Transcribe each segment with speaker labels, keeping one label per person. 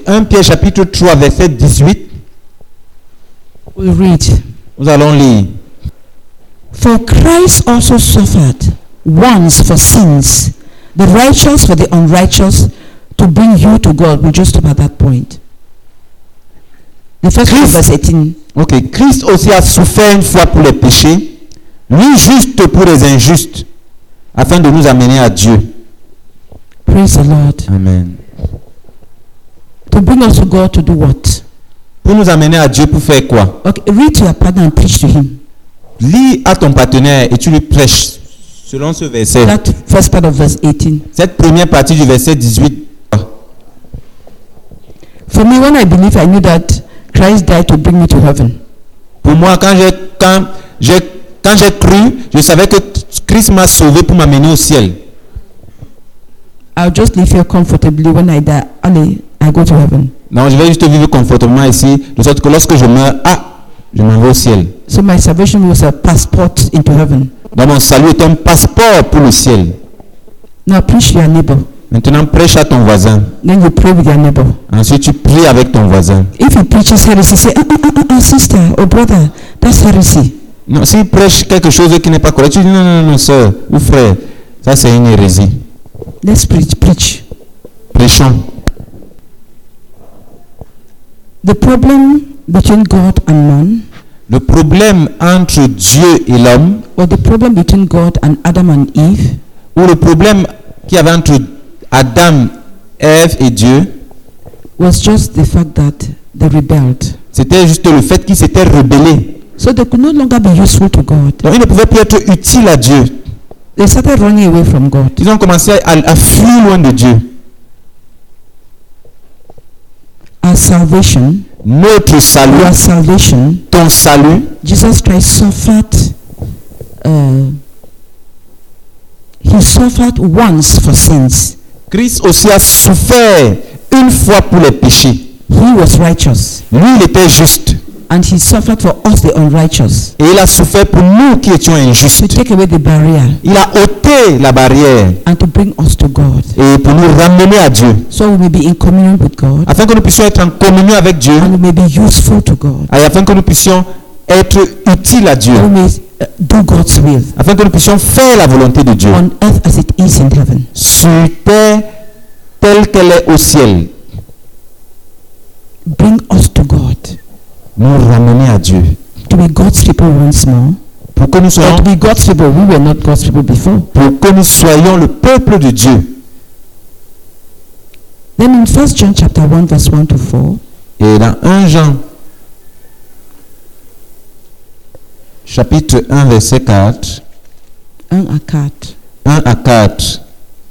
Speaker 1: 1 Pierre chapitre 3 verset 18.
Speaker 2: We read,
Speaker 1: Nous allons lire.
Speaker 2: For Christ also suffered once for sins, the righteous for the unrighteous, to bring you to God. We just stop at that point. The first one, verse 18.
Speaker 1: Ok, Christ aussi a souffert une fois pour les péchés, lui juste pour les injustes, afin de nous amener à Dieu.
Speaker 2: Praise the Lord.
Speaker 1: Amen.
Speaker 2: To bring us to God to do what?
Speaker 1: Pour nous amener à Dieu, pour faire quoi?
Speaker 2: Okay, read to your partner and preach to him.
Speaker 1: Lis à ton partenaire et tu lui prêches selon ce verset.
Speaker 2: That first part of verse 18.
Speaker 1: Cette première partie du verset 18.
Speaker 2: For me, when I believe, I knew that Christ died to bring me to heaven.
Speaker 1: Pour moi, quand j'ai cru, je savais que Christ m'a sauvé pour m'amener au ciel.
Speaker 2: I'll just live here comfortably. When I die, I go to heaven.
Speaker 1: Non, je vais juste vivre confortablement ici, de sorte que lorsque je meurs, je m'en vais au ciel.
Speaker 2: So my salvation was a passport into heaven.
Speaker 1: Donc mon salut est un passeport pour le ciel.
Speaker 2: Now preach to your neighbor.
Speaker 1: Maintenant, prêche à ton voisin.
Speaker 2: Then you pray with your neighbor.
Speaker 1: Ensuite, tu pries avec ton voisin.
Speaker 2: If he preaches heresy, say, sister or brother, that's heresy.
Speaker 1: Non, s'il prêche quelque chose qui n'est pas correct, tu dis non, sœur ou frère, ça c'est une hérésie.
Speaker 2: Let's preach.
Speaker 1: Prêchons.
Speaker 2: The problem between God and man,
Speaker 1: Le problème entre Dieu et l'homme,
Speaker 2: or the problem between God and Adam and Eve,
Speaker 1: ou le problème qu'il y avait entre Adam, Ève et Dieu,
Speaker 2: was just the fact that they rebelled.
Speaker 1: c'était juste le fait qu'ils s'étaient rebellés.
Speaker 2: So they could no longer be useful to God.
Speaker 1: Donc ils ne pouvaient plus être utiles à Dieu.
Speaker 2: They started running away from God.
Speaker 1: Ils ont commencé à fuir loin de Dieu.
Speaker 2: Our salvation,
Speaker 1: Notre salut,
Speaker 2: your salvation,
Speaker 1: ton salut,
Speaker 2: Jesus Christ suffered. He suffered once for sins.
Speaker 1: Christ aussi a souffert une fois pour les péchés.
Speaker 2: He was righteous,
Speaker 1: Lui, il était juste.
Speaker 2: and he suffered for us, the unrighteous,
Speaker 1: Et il a souffert pour nous qui étions
Speaker 2: to
Speaker 1: injustes.
Speaker 2: take away the barrier
Speaker 1: Il a ôté la barrière
Speaker 2: and to bring us to God,
Speaker 1: et pour nous ramener à Dieu.
Speaker 2: so we may be in communion with God
Speaker 1: Afin que nous puissions être en communion avec Dieu.
Speaker 2: and we may be useful to God.
Speaker 1: Et afin que nous puissions être utiles à Dieu.
Speaker 2: We may do God's will
Speaker 1: Afin que nous puissions faire la volonté de Dieu.
Speaker 2: on earth as it is in heaven.
Speaker 1: Sur terre telle qu'elle est au ciel.
Speaker 2: Bring us to God,
Speaker 1: Nous ramener à Dieu.
Speaker 2: to be God's people once more.
Speaker 1: Pour que nous
Speaker 2: Or
Speaker 1: soyons,
Speaker 2: to be God's people, we were not God's people before.
Speaker 1: pour que nous soyons le peuple de Dieu.
Speaker 2: Then in 1 John chapter 1 verse 1 to 4,
Speaker 1: Et dans 1 Jean, chapitre 1, verset 4,
Speaker 2: 1 à 4.
Speaker 1: 1 à 4.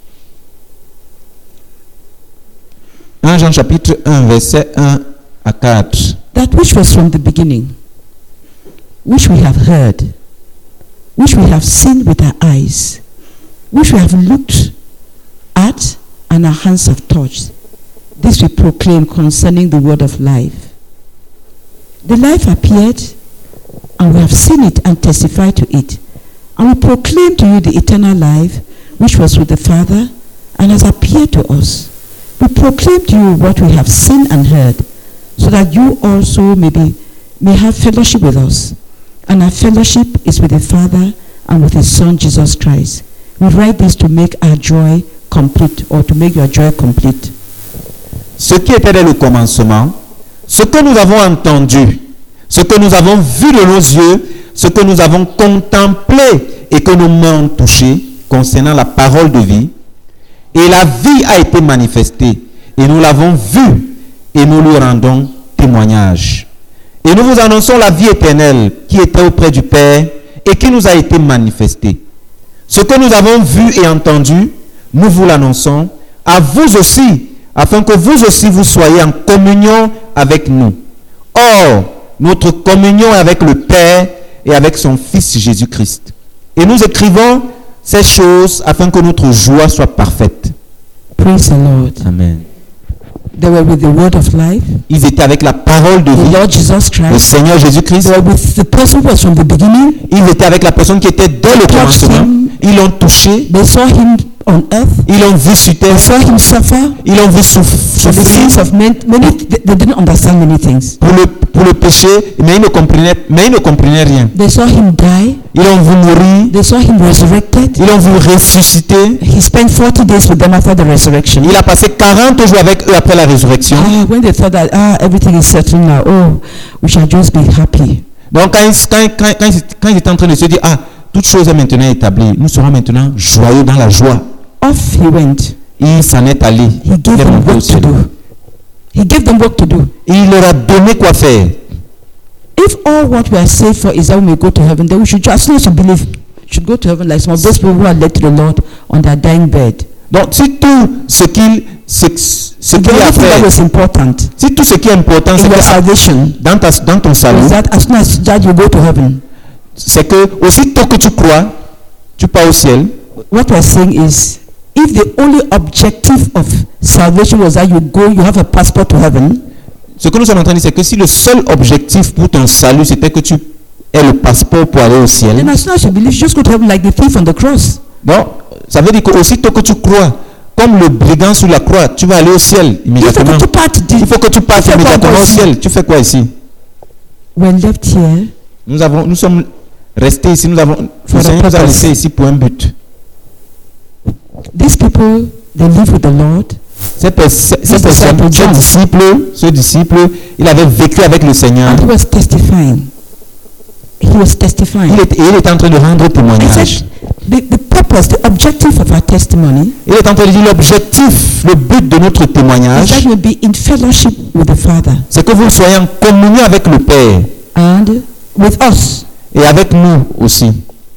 Speaker 1: 1 Jean chapitre 1, verset 1 à 4.
Speaker 2: That which was from the beginning, which we have heard, which we have seen with our eyes, which we have looked at and our hands have touched, this we proclaim concerning the word of life. The life appeared, and we have seen it and testified to it. And we proclaim to you the eternal life, which was with the Father and has appeared to us. We proclaim to you what we have seen and heard, so that you also may have fellowship with us. And our fellowship is with the Father and with His Son, Jesus Christ. We write this to make our joy complete, or to make your joy complete.
Speaker 1: Ce qui était dès le commencement, ce que nous avons entendu, ce que nous avons vu de nos yeux, ce que nous avons contemplé et que nos mains ont touché concernant la parole de vie, et la vie a été manifestée, et nous l'avons vue, et nous lui rendons témoignage. Et nous vous annonçons la vie éternelle qui était auprès du Père et qui nous a été manifestée. Ce que nous avons vu et entendu, nous vous l'annonçons à vous aussi, afin que vous aussi vous soyez en communion avec nous. Or, notre communion est avec le Père et avec son Fils Jésus-Christ. Et nous écrivons ces choses afin que notre joie soit parfaite.
Speaker 2: Praise the Lord.
Speaker 1: Amen.
Speaker 2: They were with the word of life,
Speaker 1: Ils étaient avec la parole de
Speaker 2: the
Speaker 1: vie,
Speaker 2: Lord Jesus
Speaker 1: le
Speaker 2: Christ.
Speaker 1: Seigneur Jésus-Christ.
Speaker 2: They were with the person who was from the beginning.
Speaker 1: Ils étaient avec la personne qui était dès le commencement. Ils l'ont touché.
Speaker 2: They saw him on earth.
Speaker 1: Ils l'ont vu sur terre.
Speaker 2: They saw him suffer.
Speaker 1: Ils l'ont vu
Speaker 2: For the
Speaker 1: souffrir
Speaker 2: sins of many, they didn't understand many things.
Speaker 1: pour le péché, mais ils ne comprenaient rien.
Speaker 2: They saw him die.
Speaker 1: Ils l'ont vu mourir.
Speaker 2: They saw him resurrected.
Speaker 1: Ils l'ont vu ressusciter.
Speaker 2: He spent 40 days with them after the resurrection.
Speaker 1: Il a passé 40 jours avec eux après la résurrection.
Speaker 2: When they thought that everything is settled now, we shall just be happy.
Speaker 1: Donc quand ils étaient en train de se dire, toute chose est maintenant établie, nous serons maintenant joyeux dans la joie.
Speaker 2: Off he went.
Speaker 1: Il s'en est allé.
Speaker 2: He gave them work to do. He gave them work to do.
Speaker 1: Et il leur a donné quoi faire.
Speaker 2: If all what we are saved for is that we may go to heaven, then we should just not to believe should go to heaven like some of those people who are led to the Lord on their dying bed.
Speaker 1: Donc si tout ce qu'il a
Speaker 2: That was
Speaker 1: fait,
Speaker 2: important
Speaker 1: si tout ce qui est important,
Speaker 2: in
Speaker 1: c'est
Speaker 2: your
Speaker 1: que
Speaker 2: salvation
Speaker 1: dans ton salut,
Speaker 2: is that as soon as that you go to heaven.
Speaker 1: c'est que aussitôt que tu crois, tu pars au ciel.
Speaker 2: What we're saying is, if the only objective of salvation was that you have a passport to heaven,
Speaker 1: Ce que nous sommes en train de dire, c'est que si le seul objectif pour ton salut, c'était que tu aies le passeport pour aller au ciel,
Speaker 2: then as soon as you believe, you just go to heaven like the thief on the cross.
Speaker 1: bon, ça veut dire qu'aussitôt que tu crois, comme le brigand sur la croix, tu vas aller au ciel immédiatement. Il faut que tu partes immédiatement au ciel. Tu fais quoi ici?
Speaker 2: We're left here.
Speaker 1: Nous sommes restés ici. Le Seigneur nous a laissés ici pour un but.
Speaker 2: These people, they live with the Lord.
Speaker 1: Ces disciples, il avait vécu avec le Seigneur.
Speaker 2: And he was testifying.
Speaker 1: Il était en train de rendre
Speaker 2: I
Speaker 1: témoignage.
Speaker 2: said, the purpose, the objective of our testimony
Speaker 1: Il est en train de dire l'objectif, le but de notre
Speaker 2: is
Speaker 1: témoignage,
Speaker 2: that we'll be in fellowship with the Father
Speaker 1: c'est que vous soyez en communion avec le Père
Speaker 2: and with us.
Speaker 1: et avec nous aussi.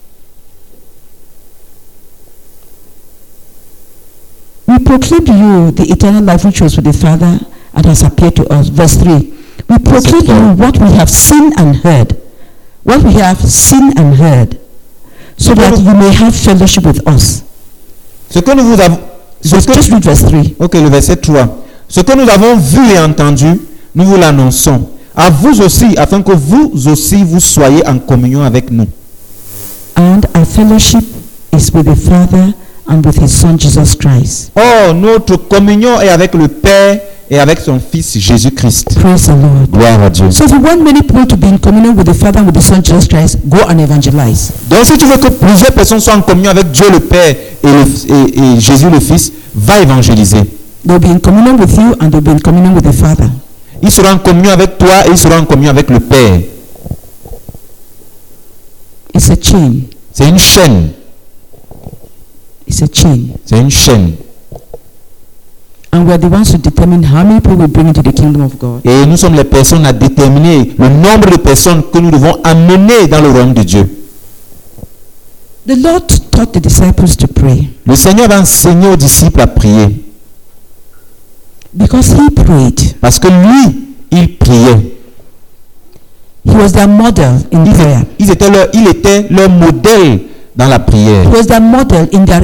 Speaker 2: We proclaim to you the eternal life which was with the Father and has appeared to us. Verse 3. We proclaim to you what we have seen and heard. What we have seen and heard. So that you may have fellowship with us.
Speaker 1: Ce que nous vous avons...
Speaker 2: Just read verse 3.
Speaker 1: Ok, le verset 3. Ce que nous avons vu et entendu, nous vous l'annonçons. À vous aussi, afin que vous aussi vous soyez en communion avec nous.
Speaker 2: And our fellowship is with the Father and with his Son Jesus Christ.
Speaker 1: Oh, notre communion est avec le Père et avec son Fils Jésus-Christ.
Speaker 2: Praise the Lord.
Speaker 1: Gloire à Dieu.
Speaker 2: So if you want many people to be in communion with the Father and with the Son Jesus Christ, go and evangelize.
Speaker 1: Donc si tu veux que plusieurs personnes soient en communion avec Dieu le Père et Jésus le Fils, va évangéliser.
Speaker 2: They'll be in communion with you and they'll be in communion with the Father.
Speaker 1: Ils seront en communion avec toi et ils seront en communion avec le Père.
Speaker 2: It's a chain.
Speaker 1: C'est une chaîne.
Speaker 2: It's a chain.
Speaker 1: C'est une chaîne.
Speaker 2: And we're the ones who determine how many people we bring into the kingdom of God.
Speaker 1: Et nous sommes les personnes à déterminer le nombre de personnes que nous devons amener dans le royaume de Dieu.
Speaker 2: The Lord taught the disciples to pray
Speaker 1: Le Seigneur va enseigner aux disciples à prier.
Speaker 2: because he prayed.
Speaker 1: Parce que lui, il priait.
Speaker 2: He was their model in prayer.
Speaker 1: Il était leur modèle dans la prière.
Speaker 2: He was their model in their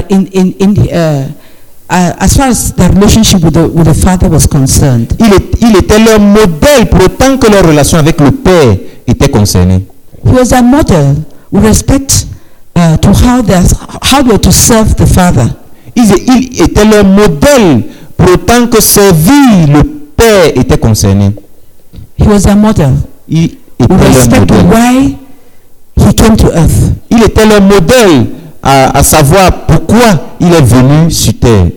Speaker 2: as far as their relationship with the Father was concerned.
Speaker 1: Il était leur modèle pour autant que leur relation avec le Père était concernée.
Speaker 2: He was their model with respect to how they were to serve the Father.
Speaker 1: Il était leur modèle pour autant que servir le Père était concerné.
Speaker 2: He was their model
Speaker 1: Il était
Speaker 2: with
Speaker 1: leur
Speaker 2: respect to
Speaker 1: modèle.
Speaker 2: why he came to earth.
Speaker 1: Il était leur modèle à savoir pourquoi il est venu sur terre.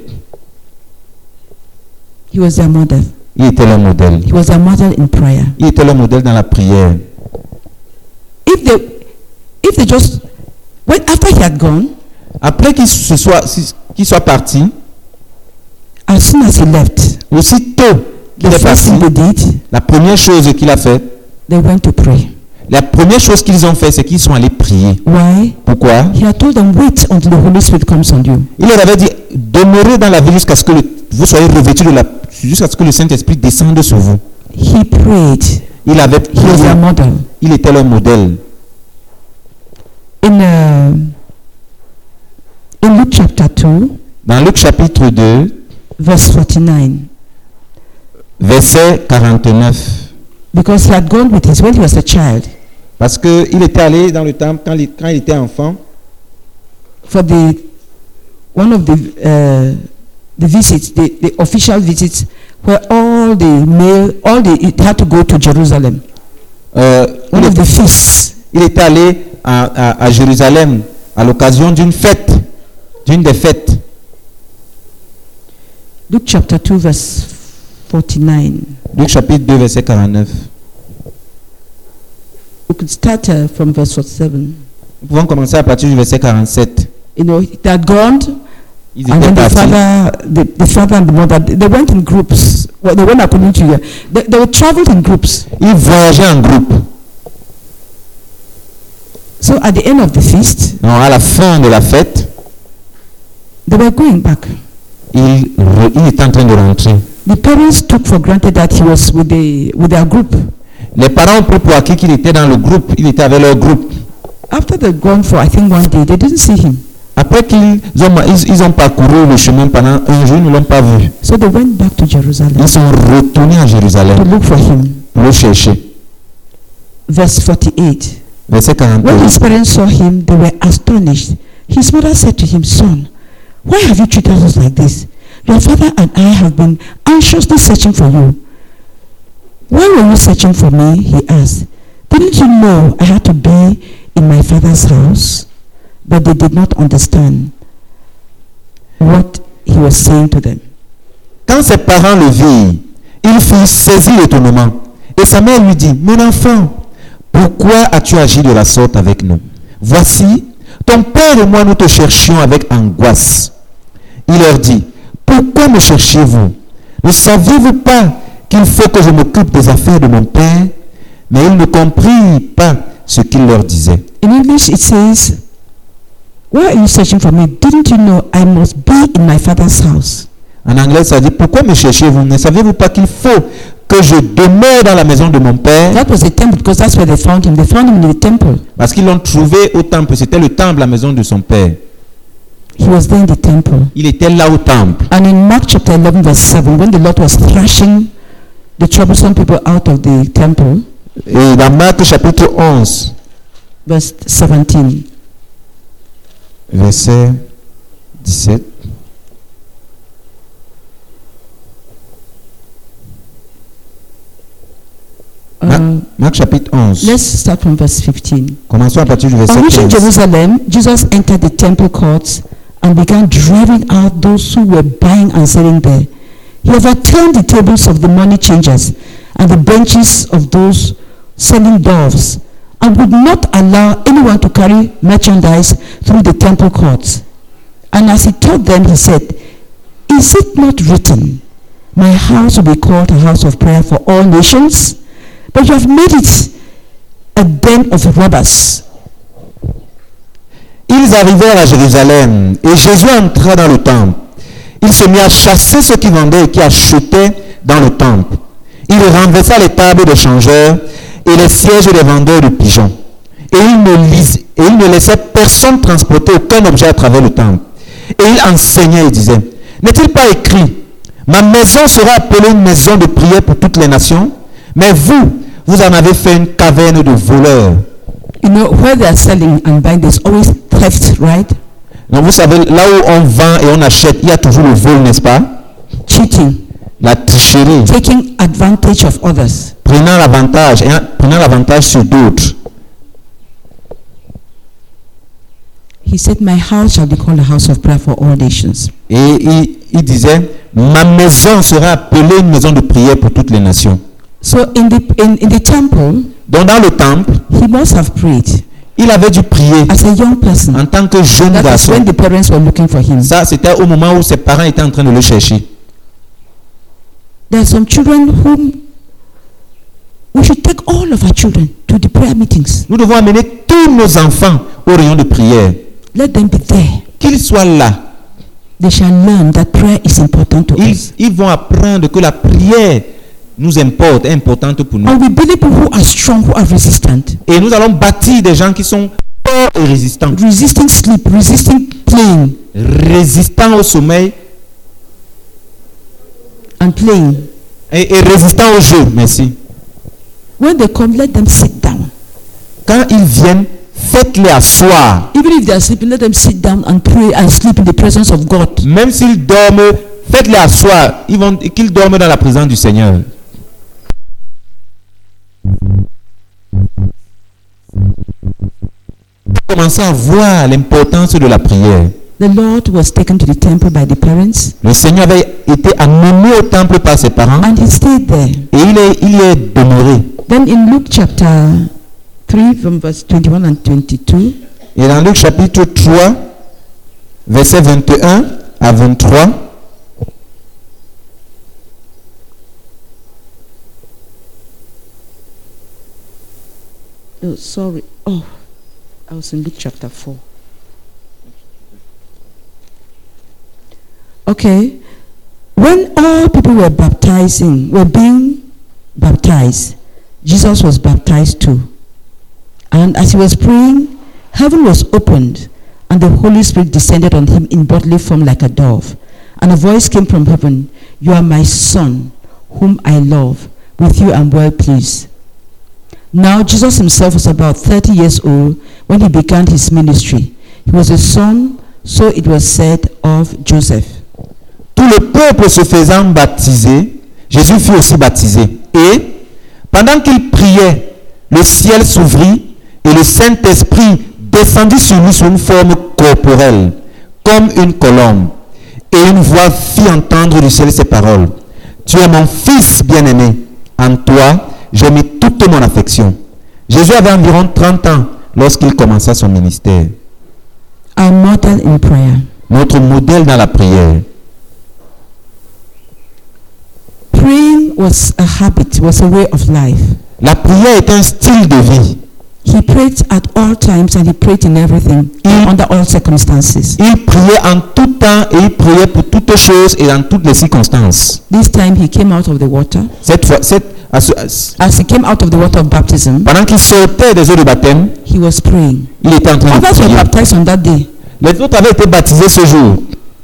Speaker 2: He was their model.
Speaker 1: Il était leur modèle.
Speaker 2: He was their model in prayer.
Speaker 1: Il était leur modèle dans la prière.
Speaker 2: If they just after he had gone,
Speaker 1: Après qu'il soit parti,
Speaker 2: as soon as he left,
Speaker 1: aussitôt qu'il
Speaker 2: the
Speaker 1: est
Speaker 2: first
Speaker 1: parti,
Speaker 2: thing they did,
Speaker 1: la première chose qu'il a fait,
Speaker 2: they went to pray.
Speaker 1: la première chose qu'ils ont fait, c'est qu'ils sont allés prier.
Speaker 2: Why?
Speaker 1: Pourquoi?
Speaker 2: He had told them, wait until the Holy Spirit comes on you.
Speaker 1: Il leur avait dit, demeurez dans la ville jusqu'à ce que vous soyez revêtus jusqu'à ce que le Saint-Esprit descende sur vous.
Speaker 2: He prayed.
Speaker 1: Il avait
Speaker 2: He was
Speaker 1: prié.
Speaker 2: their model.
Speaker 1: Il était leur modèle.
Speaker 2: In Luke chapter 2,
Speaker 1: Dans Luc chapitre 2,
Speaker 2: verse 49,
Speaker 1: verset 49.
Speaker 2: because he had gone with when he was a child,
Speaker 1: Parce qu'il était allé dans le temple quand il était enfant.
Speaker 2: for the one of the visits, the official visits, where they had to go to Jerusalem. One of the feasts.
Speaker 1: Il est allé à Jérusalem à l'occasion d'une fête, d'une des fêtes.
Speaker 2: Luke chapter 2 verse 49.
Speaker 1: Luc chapitre 2 verset 49.
Speaker 2: We could start from verse 47.
Speaker 1: Nous pouvons commencer à partir du verset 47.
Speaker 2: You know, they had gone,
Speaker 1: Ils
Speaker 2: and
Speaker 1: étaient
Speaker 2: then
Speaker 1: partis.
Speaker 2: the father and the mother, they went in groups. Well, they went according to you. They were traveled in groups.
Speaker 1: Ils voyageaient en groupe.
Speaker 2: So at the end of the feast,
Speaker 1: Non, à la fin de la fête,
Speaker 2: they were going back.
Speaker 1: il est en train de rentrer.
Speaker 2: The parents took for granted that he was with their group.
Speaker 1: Les parents ont pris pour acquis qu'il était dans le groupe, il était avec leur groupe.
Speaker 2: After they'd gone for, I think, one day, they didn't see him.
Speaker 1: Après qu'ils ont parcouru le chemin pendant un jour, ils ne l'ont pas vu.
Speaker 2: So they went back to Jerusalem
Speaker 1: Ils sont retournés à
Speaker 2: to
Speaker 1: Jérusalem
Speaker 2: look for him.
Speaker 1: pour le chercher.
Speaker 2: Verse 48.
Speaker 1: Verset
Speaker 2: When
Speaker 1: 48.
Speaker 2: his parents saw him, they were astonished. His mother said to him, "Son, why have you treated us like this? Your father and I have been anxiously searching for you." "Why were you searching for me?" he asked. "Didn't you know I had to be in my father's house?" But they did not understand what he was saying to them.
Speaker 1: Quand ses parents le virent, il fut saisi d'étonnement. Et sa mère lui dit, mon enfant, pourquoi as-tu agi de la sorte avec nous? Voici, ton père et moi nous te cherchions avec angoisse. Il leur dit, pourquoi me cherchez-vous? Ne saviez-vous pas qu'il faut que je m'occupe des affaires de mon père? Mais ils ne comprirent pas ce qu'il leur disait.
Speaker 2: In English it says, "Why are you searching for me? Didn't you know I must be in my father's house?"
Speaker 1: En anglais, ça dit, pourquoi me cherchez-vous? Ne savez-vous pas qu'il faut que je demeure dans la maison de mon père?
Speaker 2: That was the temple, because that's where they found him. They found him in the temple.
Speaker 1: Parce qu'ils l'ont trouvé au temple. C'était le temple, la maison de son père.
Speaker 2: He was there in the temple.
Speaker 1: Il était là au temple.
Speaker 2: And in Mark chapter 11 verse 7, when the Lord was thrashing the troublesome people out of the temple,
Speaker 1: Et dans Marc chapitre 11,
Speaker 2: verse 17,
Speaker 1: verset 17. Marc chapitre 11.
Speaker 2: let's start from verse 15.
Speaker 1: Commençons à partir du verset
Speaker 2: On reaching
Speaker 1: 15.
Speaker 2: Jerusalem, Jesus entered the temple courts and began driving out those who were buying and selling there. He overturned the tables of the money changers and the benches of those selling doves, and would not allow anyone to carry merchandise through the temple courts. And as he taught them, he said, "Is it not written, my house will be called a house of prayer for all nations? But you have made it a den of robbers."
Speaker 1: Ils arrivèrent à Jérusalem et Jésus entra dans le temple. Il se mit à chasser ceux qui vendaient et qui achetaient dans le temple. Il renversa les tables des changeurs et les sièges des vendeurs de pigeons. Et il ne laissait personne transporter aucun objet à travers le temple. Et il enseignait et disait, n'est-il pas écrit, ma maison sera appelée une maison de prière pour toutes les nations, mais vous en avez fait une caverne de voleurs.
Speaker 2: You know, where they are selling and buying, there's always theft, right?
Speaker 1: Donc vous savez, là où on vend et on achète, il y a toujours le vol, n'est-ce pas?
Speaker 2: Cheating,
Speaker 1: La tricherie,
Speaker 2: taking advantage of others.
Speaker 1: prenant l'avantage sur d'autres.
Speaker 2: He said, "My house shall be called a house of prayer for all nations."
Speaker 1: Et il disait, ma maison sera appelée une maison de prière pour toutes les nations.
Speaker 2: So in the temple,
Speaker 1: Donc dans le temple,
Speaker 2: he must have prayed
Speaker 1: il avait dû prier
Speaker 2: as a young person.
Speaker 1: en tant que jeune
Speaker 2: That is
Speaker 1: garçon.
Speaker 2: when the parents were looking for him.
Speaker 1: Ça, c'était au moment où ses parents étaient en train de le chercher.
Speaker 2: There are some children whom we should take all of our children to the prayer meetings.
Speaker 1: Nous devons amener tous nos enfants au rayon de prière.
Speaker 2: Let them be there.
Speaker 1: Qu'ils soient là.
Speaker 2: They shall learn that prayer is important to us.
Speaker 1: Ils vont apprendre que la prière nous importe, est importante pour nous.
Speaker 2: And we build people who are strong, who are resistant.
Speaker 1: Et nous allons bâtir des gens qui sont forts et résistants.
Speaker 2: Resisting sleep, resisting playing.
Speaker 1: Résistants au sommeil
Speaker 2: And playing.
Speaker 1: et résistants au jeu. Merci.
Speaker 2: When they come, let them sit down.
Speaker 1: Quand ils viennent, faites-les asseoir.
Speaker 2: Even if they are sleeping, let them sit down and pray and sleep in the presence of God.
Speaker 1: Même s'ils dorment, faites-les asseoir. Qu'ils dorment dans la présence du Seigneur. Commencez à voir l'importance de la prière.
Speaker 2: The Lord was taken to the temple by the parents,
Speaker 1: Le Seigneur avait été amené au temple par ses parents
Speaker 2: and he stayed there.
Speaker 1: et il est demeuré.
Speaker 2: Then in Luke chapter 3 from verse 21 and 22,
Speaker 1: Et dans Luc chapitre 3, versets 21 à 23,
Speaker 2: oh, sorry. Oh, I was in Luke chapter 4. Okay. When all people were being baptized, Jesus was baptized too. And as he was praying, heaven was opened, and the Holy Spirit descended on him in bodily form like a dove. And a voice came from heaven, "You are my son, whom I love. With you I am well pleased." Now Jesus himself was about 30 years old when he began his ministry. He was a son, so it was said, of Joseph.
Speaker 1: tout le peuple se faisant baptiser, Jésus fut aussi baptisé. Et pendant qu'il priait, le ciel s'ouvrit et le Saint-Esprit descendit sur lui sous une forme corporelle, comme une colombe. Et une voix fit entendre du ciel ces paroles: Tu es mon fils bien-aimé, en toi j'ai mis toute mon affection. Jésus avait environ 30 ans lorsqu'il commença son ministère.
Speaker 2: Our model in prayer.
Speaker 1: Notre modèle dans la prière.
Speaker 2: Praying was a habit, was a way of life.
Speaker 1: La prière est un style de vie.
Speaker 2: He prayed at all times and he prayed in everything, under all circumstances.
Speaker 1: Il priait en tout temps et il priait pour toutes choses et dans toutes les circonstances.
Speaker 2: This time he came out of the water. As he came out of the water of baptism,
Speaker 1: Pendant qu'il sortait des eaux de baptême,
Speaker 2: he was praying.
Speaker 1: il était en train de
Speaker 2: Others were
Speaker 1: prier.
Speaker 2: baptized on that day.
Speaker 1: Les autres avaient été baptisés ce jour.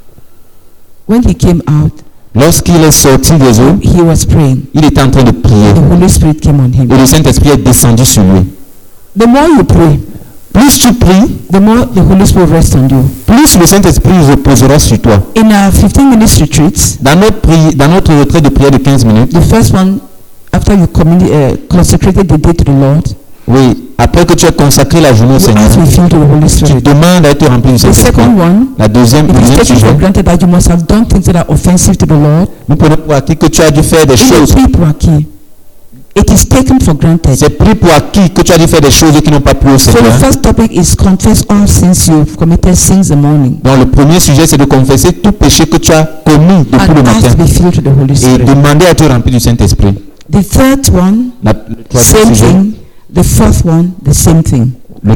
Speaker 2: When he came out,
Speaker 1: Lorsqu'il est sorti des eaux,
Speaker 2: he was praying.
Speaker 1: il était en train de prier.
Speaker 2: The Holy Spirit came on him.
Speaker 1: Et le Saint-Esprit est descendu sur lui.
Speaker 2: The more you pray,
Speaker 1: Plus tu pries,
Speaker 2: the more the Holy Spirit rests on you.
Speaker 1: plus le Saint-Esprit reposera sur toi.
Speaker 2: In our 15-minute retreats,
Speaker 1: Dans notre retrait de prière de 15 minutes,
Speaker 2: the first one, after you consecrated the day to the Lord,
Speaker 1: oui, après que tu as consacré la journée au
Speaker 2: you
Speaker 1: Seigneur,
Speaker 2: ask to be filled with the Holy
Speaker 1: tu
Speaker 2: Spirit.
Speaker 1: demandes à être rempli du
Speaker 2: The
Speaker 1: Saint-Esprit.
Speaker 2: second one,
Speaker 1: Le
Speaker 2: it is
Speaker 1: deuxième
Speaker 2: taken
Speaker 1: sujet,
Speaker 2: for granted that you must have done things that are offensive to the Lord.
Speaker 1: nous prenons pour acquis que tu as dû faire des
Speaker 2: It is
Speaker 1: choses.
Speaker 2: pris pour acquis. It is taken for granted.
Speaker 1: C'est pris pour acquis que tu as dû faire des choses qui n'ont pas plu au
Speaker 2: So the
Speaker 1: Seigneur.
Speaker 2: first topic is confess all sins you've committed since the morning
Speaker 1: Donc le premier sujet, c'est de confesser tout péché que tu as commis depuis le
Speaker 2: and ask
Speaker 1: matin
Speaker 2: to be filled with the Holy
Speaker 1: et
Speaker 2: Spirit.
Speaker 1: demander à être rempli du Saint-Esprit.
Speaker 2: The third one,
Speaker 1: Le troisième
Speaker 2: same
Speaker 1: sujet,
Speaker 2: thing. The fourth one, the same thing.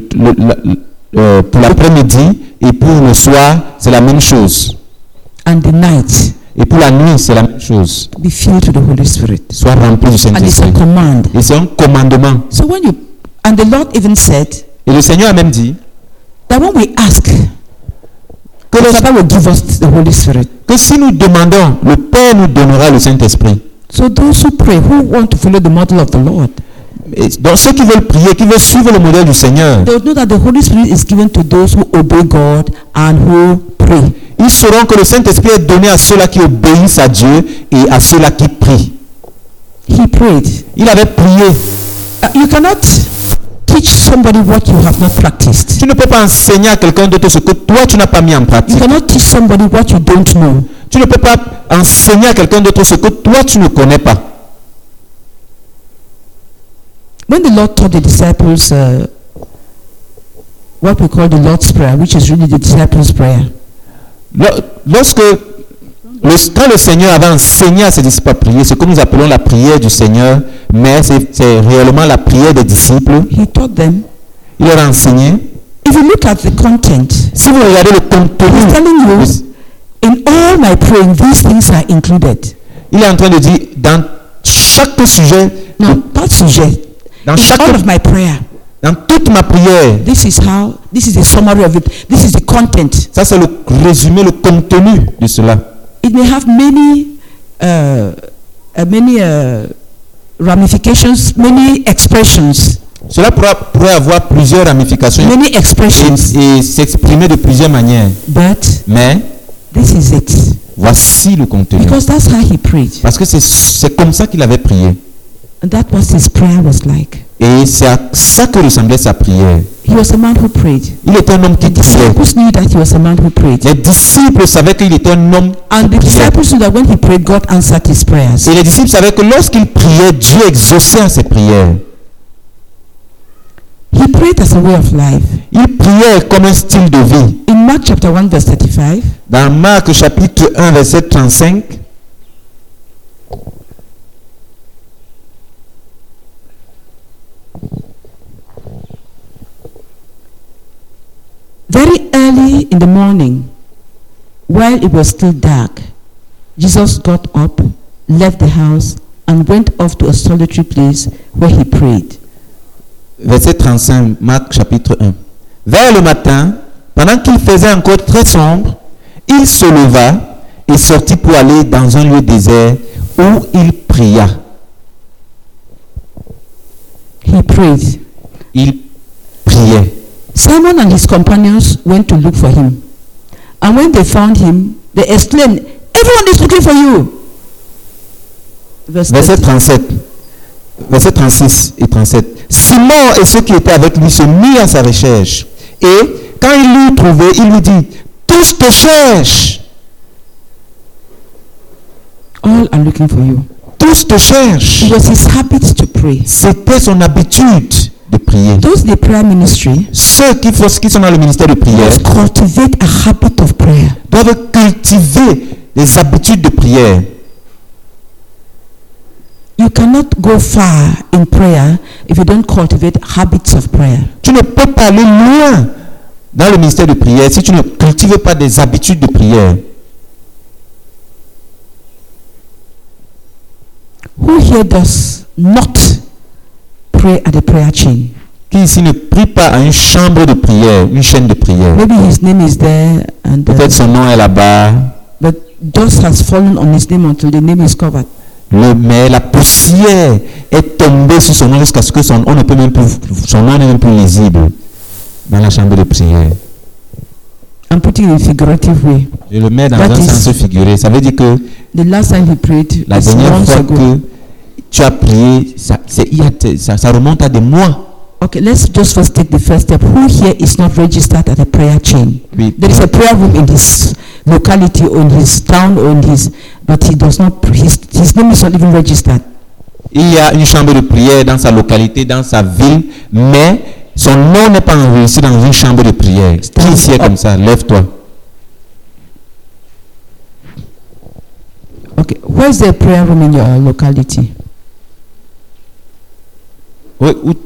Speaker 1: pour l'après-midi et pour le soir, c'est la même chose.
Speaker 2: And the night,
Speaker 1: Et pour la nuit, c'est la même chose.
Speaker 2: be filled with the Holy Spirit.
Speaker 1: Sois rempli du
Speaker 2: And it's a
Speaker 1: Saint-Esprit.
Speaker 2: command.
Speaker 1: Et c'est un commandement.
Speaker 2: So when you, and the Lord even said
Speaker 1: Et le Seigneur a même dit
Speaker 2: that when we ask,
Speaker 1: que,
Speaker 2: the Father will give us the Holy Spirit.
Speaker 1: que si nous demandons, le Père nous donnera le Saint-Esprit.
Speaker 2: So those who pray, who want to follow the model of the Lord,
Speaker 1: Et donc ceux qui veulent prier, qui veulent suivre le modèle du Seigneur,
Speaker 2: they will know that the Holy Spirit is given to those who obey God and who pray.
Speaker 1: ils sauront que le Saint-Esprit est donné à ceux-là qui obéissent à Dieu et à ceux-là qui prient.
Speaker 2: He prayed.
Speaker 1: Il avait prié.
Speaker 2: You cannot teach somebody what you have not practiced.
Speaker 1: Tu ne peux pas enseigner à quelqu'un d'autre ce que toi tu n'as pas mis en
Speaker 2: You
Speaker 1: pratique.
Speaker 2: cannot teach somebody what you don't know.
Speaker 1: Tu ne peux pas enseigner à quelqu'un d'autre ce que toi tu ne connais pas.
Speaker 2: When the Lord taught the disciples what we call the Lord's Prayer, which is really the disciples' prayer,
Speaker 1: Quand le Seigneur avait enseigné à ses disciples à prier, ce que nous appelons la prière du Seigneur, mais c'est réellement la prière des disciples,
Speaker 2: He taught them.
Speaker 1: il leur a enseigné.
Speaker 2: If you look at the content,
Speaker 1: Si vous regardez le
Speaker 2: He's
Speaker 1: contenu,
Speaker 2: telling you, in all my praying, these things are included.
Speaker 1: il est en train de dire, dans chaque sujet,
Speaker 2: No, pas sujet.
Speaker 1: dans,
Speaker 2: In all of my prayer,
Speaker 1: dans toute ma prière,
Speaker 2: this is the summary of it. This is the content.
Speaker 1: ça c'est le résumé, le contenu de cela.
Speaker 2: It may have many ramifications, many expressions.
Speaker 1: Cela pourrait avoir plusieurs ramifications
Speaker 2: many expressions.
Speaker 1: et s'exprimer de plusieurs manières.
Speaker 2: But
Speaker 1: Mais
Speaker 2: this is it.
Speaker 1: voici le contenu.
Speaker 2: Because that's how he prayed.
Speaker 1: Parce que c'est comme ça qu'il avait prié.
Speaker 2: And that was his prayer was like.
Speaker 1: Et c'est à ça que ressemblait sa prière.
Speaker 2: He was a man who prayed.
Speaker 1: Il était un homme qui
Speaker 2: The
Speaker 1: priait.
Speaker 2: disciples knew that he was a man who prayed.
Speaker 1: Les disciples savaient qu'il était un homme
Speaker 2: And the
Speaker 1: qui priait.
Speaker 2: disciples knew that when he prayed, God answered his prayers.
Speaker 1: Et les disciples savaient que lorsqu'il priait, Dieu exauçait à ses prières.
Speaker 2: He prayed as a way of life.
Speaker 1: Il priait comme un style de vie.
Speaker 2: In Mark chapter 1 verse 35,
Speaker 1: Dans Marc chapitre 1 verset 35,
Speaker 2: very early in the morning, while it was still dark, Jesus got up, left the house, and went off to a solitary place where he prayed.
Speaker 1: verset 35, Marc chapitre 1. Vers le matin, pendant qu'il faisait encore très sombre, il se leva et sortit pour aller dans un lieu désert où il pria.
Speaker 2: He prayed.
Speaker 1: Il priait.
Speaker 2: Simon and his companions went to look for him. And when they found him, they exclaimed, "Everyone is looking for you." Verse
Speaker 1: Verset
Speaker 2: 30.
Speaker 1: 37, verset 36 et 37. Simon et ceux qui étaient avec lui se mirent à sa recherche. Et quand il l'eut trouvé, il lui dit, tous te cherchent.
Speaker 2: All are looking for you.
Speaker 1: Tous te cherchent.
Speaker 2: It was his habit to pray.
Speaker 1: C'était son habitude de prier.
Speaker 2: Those in the prayer ministry
Speaker 1: Ceux qui sont dans le ministère de prière
Speaker 2: must cultivate a habit of prayer.
Speaker 1: doivent cultiver des habitudes de prière.
Speaker 2: You cannot go far in prayer if you don't cultivate habits of prayer.
Speaker 1: Tu ne peux pas aller loin dans le ministère de prière si tu ne cultives pas des habitudes de prière.
Speaker 2: Who here does not pray at the prayer chain?
Speaker 1: Qui ici ne prie pas à une chambre de prière, une chaîne de prière.
Speaker 2: Maybe his name is there, and
Speaker 1: Peut-être son nom est là-bas,
Speaker 2: but dust has fallen on his name until the name is covered.
Speaker 1: mais la poussière est tombée sur son nom jusqu'à ce que son nom n'est même plus lisible dans la chambre de prière.
Speaker 2: I'm putting it in a figurative way.
Speaker 1: Je le mets dans
Speaker 2: That
Speaker 1: un
Speaker 2: is-
Speaker 1: sens figuré. Ça veut dire que
Speaker 2: The last time he prayed
Speaker 1: la
Speaker 2: was
Speaker 1: dernière
Speaker 2: months
Speaker 1: fois
Speaker 2: ago.
Speaker 1: que tu as prié, ça remonte à des mois.
Speaker 2: Okay, let's just first take the first step. Who here is not registered at a prayer chain?
Speaker 1: Oui.
Speaker 2: There is a prayer room in his locality or in his town or in his, but he does not, his name is not even registered.
Speaker 1: Il y a une chambre de prière dans sa localité, dans sa ville, mais son nom n'est pas enregistré dans une chambre de prière. Qui ici est comme ça? Lève-toi.
Speaker 2: Okay, where's the prayer room in your locality?
Speaker 1: Oui,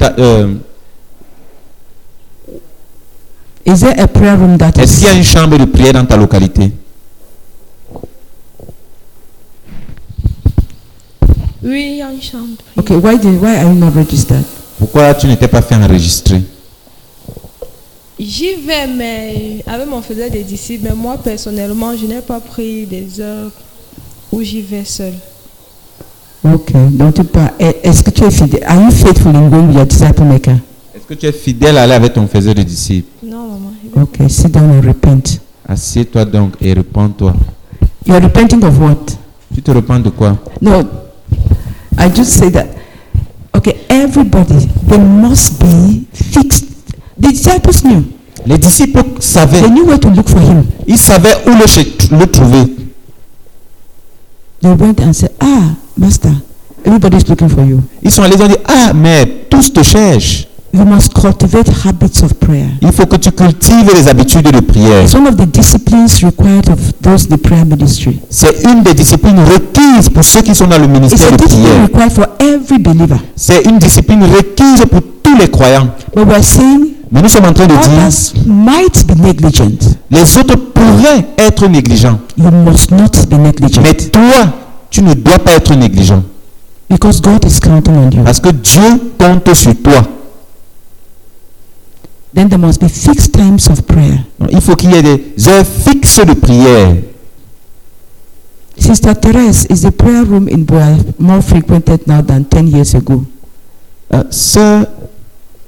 Speaker 2: Is there a prayer room that
Speaker 1: est-ce
Speaker 2: is,
Speaker 1: qu'il y a une chambre de prière dans ta localité?
Speaker 3: Oui, il y a une chambre.
Speaker 2: okay, why are you not registered?
Speaker 1: Pourquoi tu n'étais pas fait enregistrer?
Speaker 3: J'y vais, mais avec mon faisait des disciples, mais moi personnellement, je n'ai pas pris des heures où j'y vais seul.
Speaker 2: Okay, donc est-ce que tu es fidèle? Are you faithful in going with your disciple maker?
Speaker 1: Est-ce que tu es fidèle à aller avec ton faiseur de disciples?
Speaker 3: Non, maman. je vais
Speaker 2: Okay, sit down and repent.
Speaker 1: Assieds-toi donc et répands-toi.
Speaker 2: You're repenting of what?
Speaker 1: Tu te repens de quoi?
Speaker 2: No, I just say that. Okay, everybody, they must be fixed. The disciples knew.
Speaker 1: Les disciples savaient.
Speaker 2: They knew where to look for him.
Speaker 1: Ils savaient où le trouver.
Speaker 2: They went and said, "Ah, Master, everybody's looking for you."
Speaker 1: Ils sont allés et ont dit, ah, mais tous te cherchent.
Speaker 2: You must cultivate habits of prayer.
Speaker 1: Il faut que tu cultives les habitudes de prière.
Speaker 2: It's one of the disciplines required of those in the prayer ministry.
Speaker 1: C'est une des disciplines requises pour ceux qui sont dans le
Speaker 2: It's
Speaker 1: ministère
Speaker 2: a
Speaker 1: de
Speaker 2: discipline
Speaker 1: prière.
Speaker 2: required for every believer.
Speaker 1: C'est une discipline requise pour tous les croyants.
Speaker 2: But we're saying
Speaker 1: Mais nous sommes en train de dire,
Speaker 2: others might be negligent.
Speaker 1: les autres pourraient être négligents.
Speaker 2: You must not be negligent.
Speaker 1: Mais toi, tu ne dois pas être négligent.
Speaker 2: Because God is counting on you.
Speaker 1: Parce que Dieu compte sur toi.
Speaker 2: Then there must be fixed times of prayer.
Speaker 1: Donc, il faut qu'il y ait des heures fixes de prière.
Speaker 2: Sister Therese, is the prayer room in Boa more frequented now than 10 years ago?
Speaker 1: Sœur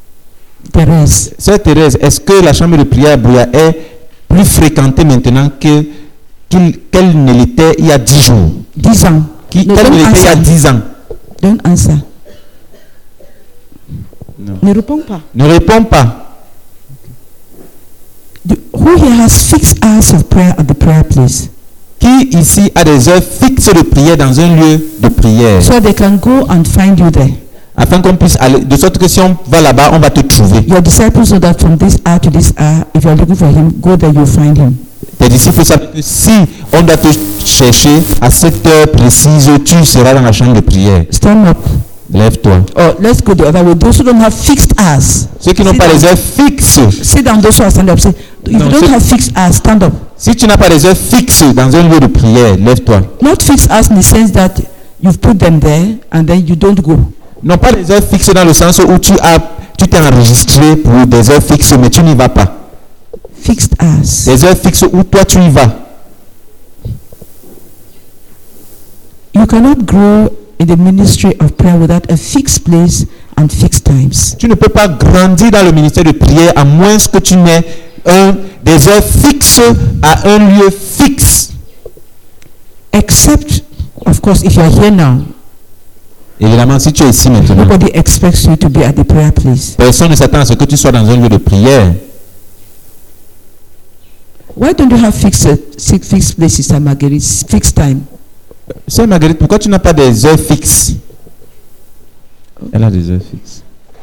Speaker 2: Thérèse,
Speaker 1: Sœur Thérèse, est-ce que la chambre de prière à Buea est plus fréquentée maintenant qu'elle ne l'était il y a 10 jours?
Speaker 2: 10 ans.
Speaker 1: Qu'elle
Speaker 2: No,
Speaker 1: ne
Speaker 2: don't
Speaker 1: l'était il y a
Speaker 2: answer.
Speaker 1: 10 ans?
Speaker 2: Don't answer.
Speaker 1: Non.
Speaker 2: Ne réponds pas.
Speaker 1: Ne réponds pas.
Speaker 2: Who here has fixed hours of prayer at the prayer place?
Speaker 1: Qui ici a des heures fixes de prière dans un lieu de prière?
Speaker 2: So they can go and find you there.
Speaker 1: Afin qu'on puisse aller, de sorte que si on va là-bas, on va te trouver.
Speaker 2: Your disciples know that from this hour to this hour, if you are looking for him, go there, you'll find him.
Speaker 1: Tes disciples savent que si on doit te chercher à cette heure précise, tu seras dans la chambre de prière.
Speaker 2: Stand up.
Speaker 1: Lève-toi.
Speaker 2: Or let's go the other way. Those who don't have fixed hours.
Speaker 1: Ceux qui n'ont
Speaker 2: Sit
Speaker 1: pas
Speaker 2: down.
Speaker 1: les heures fixes.
Speaker 2: Sit down, those who are stand up. Say, if
Speaker 1: No,
Speaker 2: you don't
Speaker 1: sit-
Speaker 2: have fixed hours, stand up.
Speaker 1: Si tu n'as pas les heures fixes dans un lieu de prière, lève-toi.
Speaker 2: Not fixed hours in the sense that you've put them there and then you don't go.
Speaker 1: Non pas les heures fixes dans le sens où tu t'es enregistré pour des heures fixes, mais tu n'y vas pas.
Speaker 2: Fixed hours.
Speaker 1: Des heures fixes où toi tu y vas.
Speaker 2: You cannot grow in the ministry of prayer without a fixed place and fixed times.
Speaker 1: Tu ne peux pas grandir dans le ministère de prière à moins que tu n'aies des heures fixes à un lieu fixe.
Speaker 2: Except, of course, if you are here now,
Speaker 1: Évidemment, si tu es ici maintenant,
Speaker 2: nobody expects you to be at the prayer place.
Speaker 1: personne ne s'attend à ce que tu sois dans un lieu de prière.
Speaker 2: Why don't you have fixed places at Marguerite, fixed time?
Speaker 1: Sœur Marguerite, pourquoi tu n'as pas des heures fixes? Elle a des heures fixes.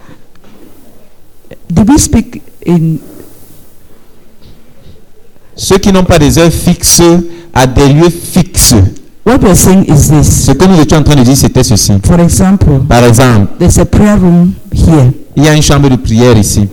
Speaker 2: Did we speak in
Speaker 1: Ceux qui n'ont pas des heures fixes à des lieux fixes.
Speaker 2: what we're saying is this?
Speaker 1: Ce que nous étions en train de dire, c'était ceci.
Speaker 2: For example,
Speaker 1: Par exemple,
Speaker 2: there's a prayer room here.
Speaker 1: il y a une chambre de prière ici.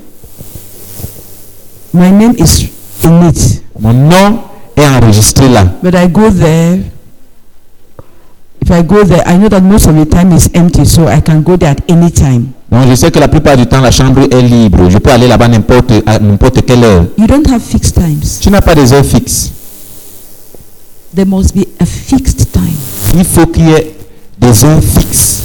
Speaker 2: My name is in it,
Speaker 1: Mon nom est enregistré là.
Speaker 2: but I go there. If I go there, I know that most of the time is empty, so I can go there at any time.
Speaker 1: Donc je sais que la plupart du temps, la chambre est libre. Je peux aller là-bas à n'importe quelle heure.
Speaker 2: You don't have fixed times.
Speaker 1: Tu n'as pas des heures fixes.
Speaker 2: There must be a fixed time.
Speaker 1: Il faut qu'il y ait des heures fixes.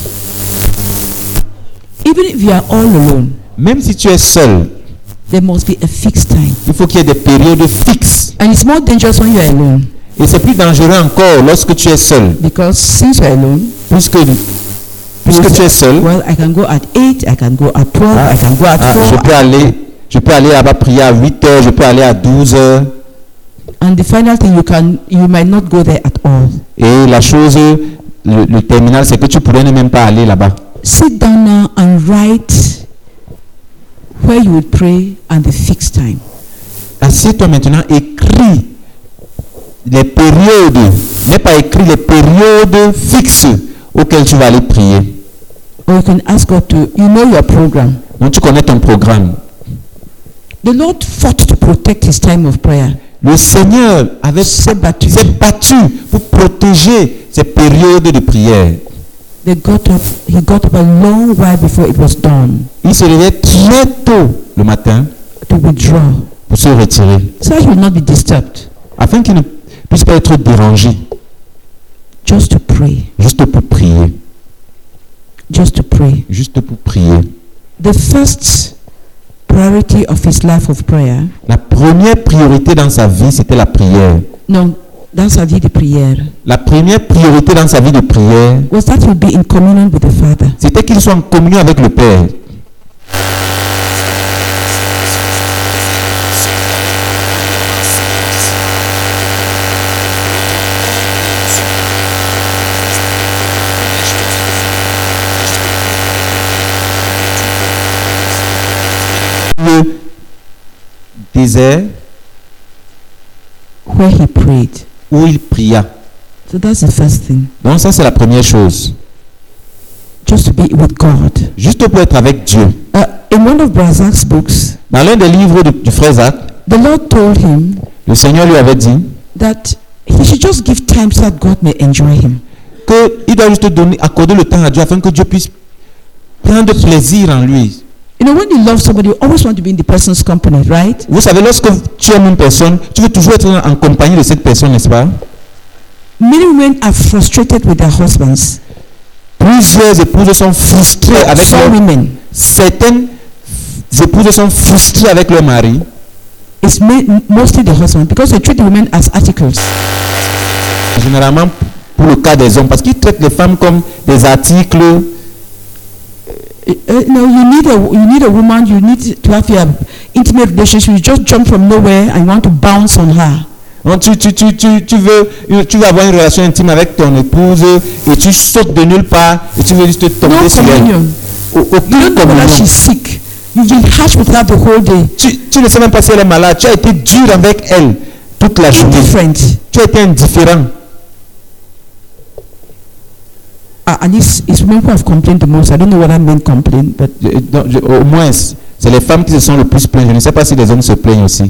Speaker 2: Even if you are all alone,
Speaker 1: Même si tu es seul,
Speaker 2: there must be a fixed time.
Speaker 1: il faut qu'il y ait des périodes fixes.
Speaker 2: And it's more dangerous when you are alone,
Speaker 1: Et c'est plus dangereux encore lorsque tu es seul.
Speaker 2: because since you are alone,
Speaker 1: Puisque tu es seul,
Speaker 2: well, I can go at 8, I can go at 12, I can go at 4.
Speaker 1: je peux aller là-bas prier à 8 heures, je peux aller à 12 heures.
Speaker 2: And the final thing, you might not go there at all.
Speaker 1: Et la chose, le terminal, c'est que tu pourrais ne même pas aller là-bas.
Speaker 2: Sit down now and write where you would pray and the fixed time.
Speaker 1: Assieds-toi maintenant, écris les périodes, n'aie pas écrit les périodes fixes auxquelles tu vas aller prier.
Speaker 2: Or you can ask God to, you know your program.
Speaker 1: Donc tu connais ton programme.
Speaker 2: The Lord fought to protect his time of prayer.
Speaker 1: Le Seigneur s'est battu pour protéger ces périodes de prière.
Speaker 2: He got up a long while before it was dawn
Speaker 1: Il se réveillait très tôt le matin
Speaker 2: to withdraw,
Speaker 1: pour se retirer,
Speaker 2: so he will not be disturbed.
Speaker 1: afin qu'il ne puisse pas être dérangé,
Speaker 2: Just to pray,
Speaker 1: juste pour prier,
Speaker 2: just to pray.
Speaker 1: juste pour prier.
Speaker 2: The first priority of his life of prayer,
Speaker 1: La première priorité dans sa vie, c'était la prière.
Speaker 2: no, dans sa vie de prière,
Speaker 1: La première priorité dans sa vie de prière,
Speaker 2: was that he would be in communion with the Father.
Speaker 1: c'était qu'il soit en communion avec le Père. Le désert
Speaker 2: Where he prayed.
Speaker 1: où il pria.
Speaker 2: So that's the first thing.
Speaker 1: Donc ça, c'est la première chose.
Speaker 2: Just to be with God.
Speaker 1: Juste pour être avec Dieu.
Speaker 2: In one of Brazak's books,
Speaker 1: Dans l'un des livres du frère Zach,
Speaker 2: the Lord told him
Speaker 1: le Seigneur lui avait dit
Speaker 2: that he should just give time so that God may enjoy him.
Speaker 1: qu'il doit juste accorder le temps à Dieu afin que Dieu puisse prendre plaisir en lui.
Speaker 2: You know, when you love somebody, you always want to be in the person's company, right?
Speaker 1: Vous savez, lorsque tu aimes une personne, tu veux toujours être en compagnie de cette personne, n'est-ce pas?
Speaker 2: Many women are frustrated with their husbands.
Speaker 1: Plusieurs épouses sont frustrées avec
Speaker 2: Some
Speaker 1: leur...
Speaker 2: women,
Speaker 1: Certaines épouses sont frustrées avec leur mari,
Speaker 2: it's mostly the husband, because they treat the women as articles.
Speaker 1: généralement pour le cas des hommes, parce qu'ils traitent les femmes comme des articles.
Speaker 2: No, you need a woman. You need to have your intimate relationship. You just jump from nowhere and you want to bounce on her.
Speaker 1: Donc, tu veux avoir une relation intime avec ton épouse et tu sautes de nulle part et tu veux juste tomber
Speaker 2: No
Speaker 1: sur elle.
Speaker 2: communion. You
Speaker 1: Aucune
Speaker 2: don't know whether
Speaker 1: communion.
Speaker 2: she's sick. You've been harsh with her the whole day.
Speaker 1: Tu ne sais même pas si elle est malade. Tu as été dur avec elle toute la journée.
Speaker 2: Indifferent.
Speaker 1: Tu as été indifférent.
Speaker 2: And it's women who have complained the most. I don't know what I mean complain, but
Speaker 1: Au moins, c'est les femmes qui se sont le plus plaintes. Je ne sais pas si les hommes se plaignent aussi.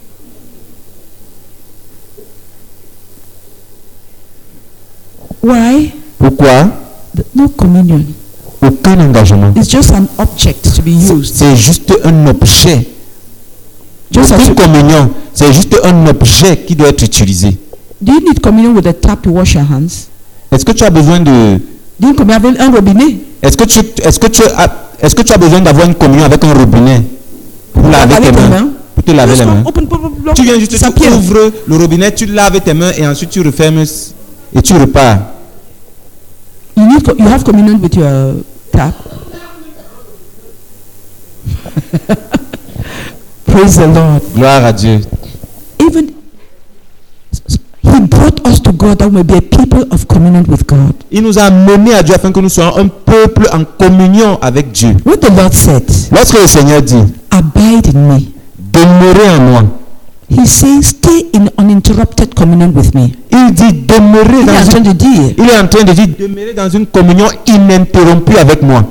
Speaker 2: why?
Speaker 1: Pourquoi?
Speaker 2: No communion.
Speaker 1: Aucun engagement.
Speaker 2: It's just an object to be used.
Speaker 1: C'est juste un objet.
Speaker 2: Just as
Speaker 1: Aucune
Speaker 2: you,
Speaker 1: communion. C'est juste un objet qui doit être utilisé.
Speaker 2: do you need communion with a tap to wash your hands?
Speaker 1: Est-ce que tu as besoin de...
Speaker 2: Do you communion avec un robinet?
Speaker 1: Est-ce que tu as besoin d'avoir une communion avec un robinet pour laver tes mains? Pour te laver les mains.
Speaker 2: Open,
Speaker 1: Tu viens juste,
Speaker 2: ça
Speaker 1: tu
Speaker 2: pierre.
Speaker 1: ouvres le robinet, tu laves tes mains et ensuite tu refermes et tu repars.
Speaker 2: You have communion with your tap. Praise the Lord.
Speaker 1: Gloire à Dieu.
Speaker 2: Even He brought us to God that we may be a people of communion with God.
Speaker 1: Il nous a menés à Dieu afin que nous soyons un peuple en communion avec Dieu.
Speaker 2: What the Lord said,
Speaker 1: Lorsque le Seigneur dit,
Speaker 2: abide in me.
Speaker 1: demeurez en moi,
Speaker 2: He says, stay in uninterrupted communion with me.
Speaker 1: il dit demeurez
Speaker 2: Il est en train de dire,
Speaker 1: il est en train de dire demeurez dans une communion ininterrompue avec moi.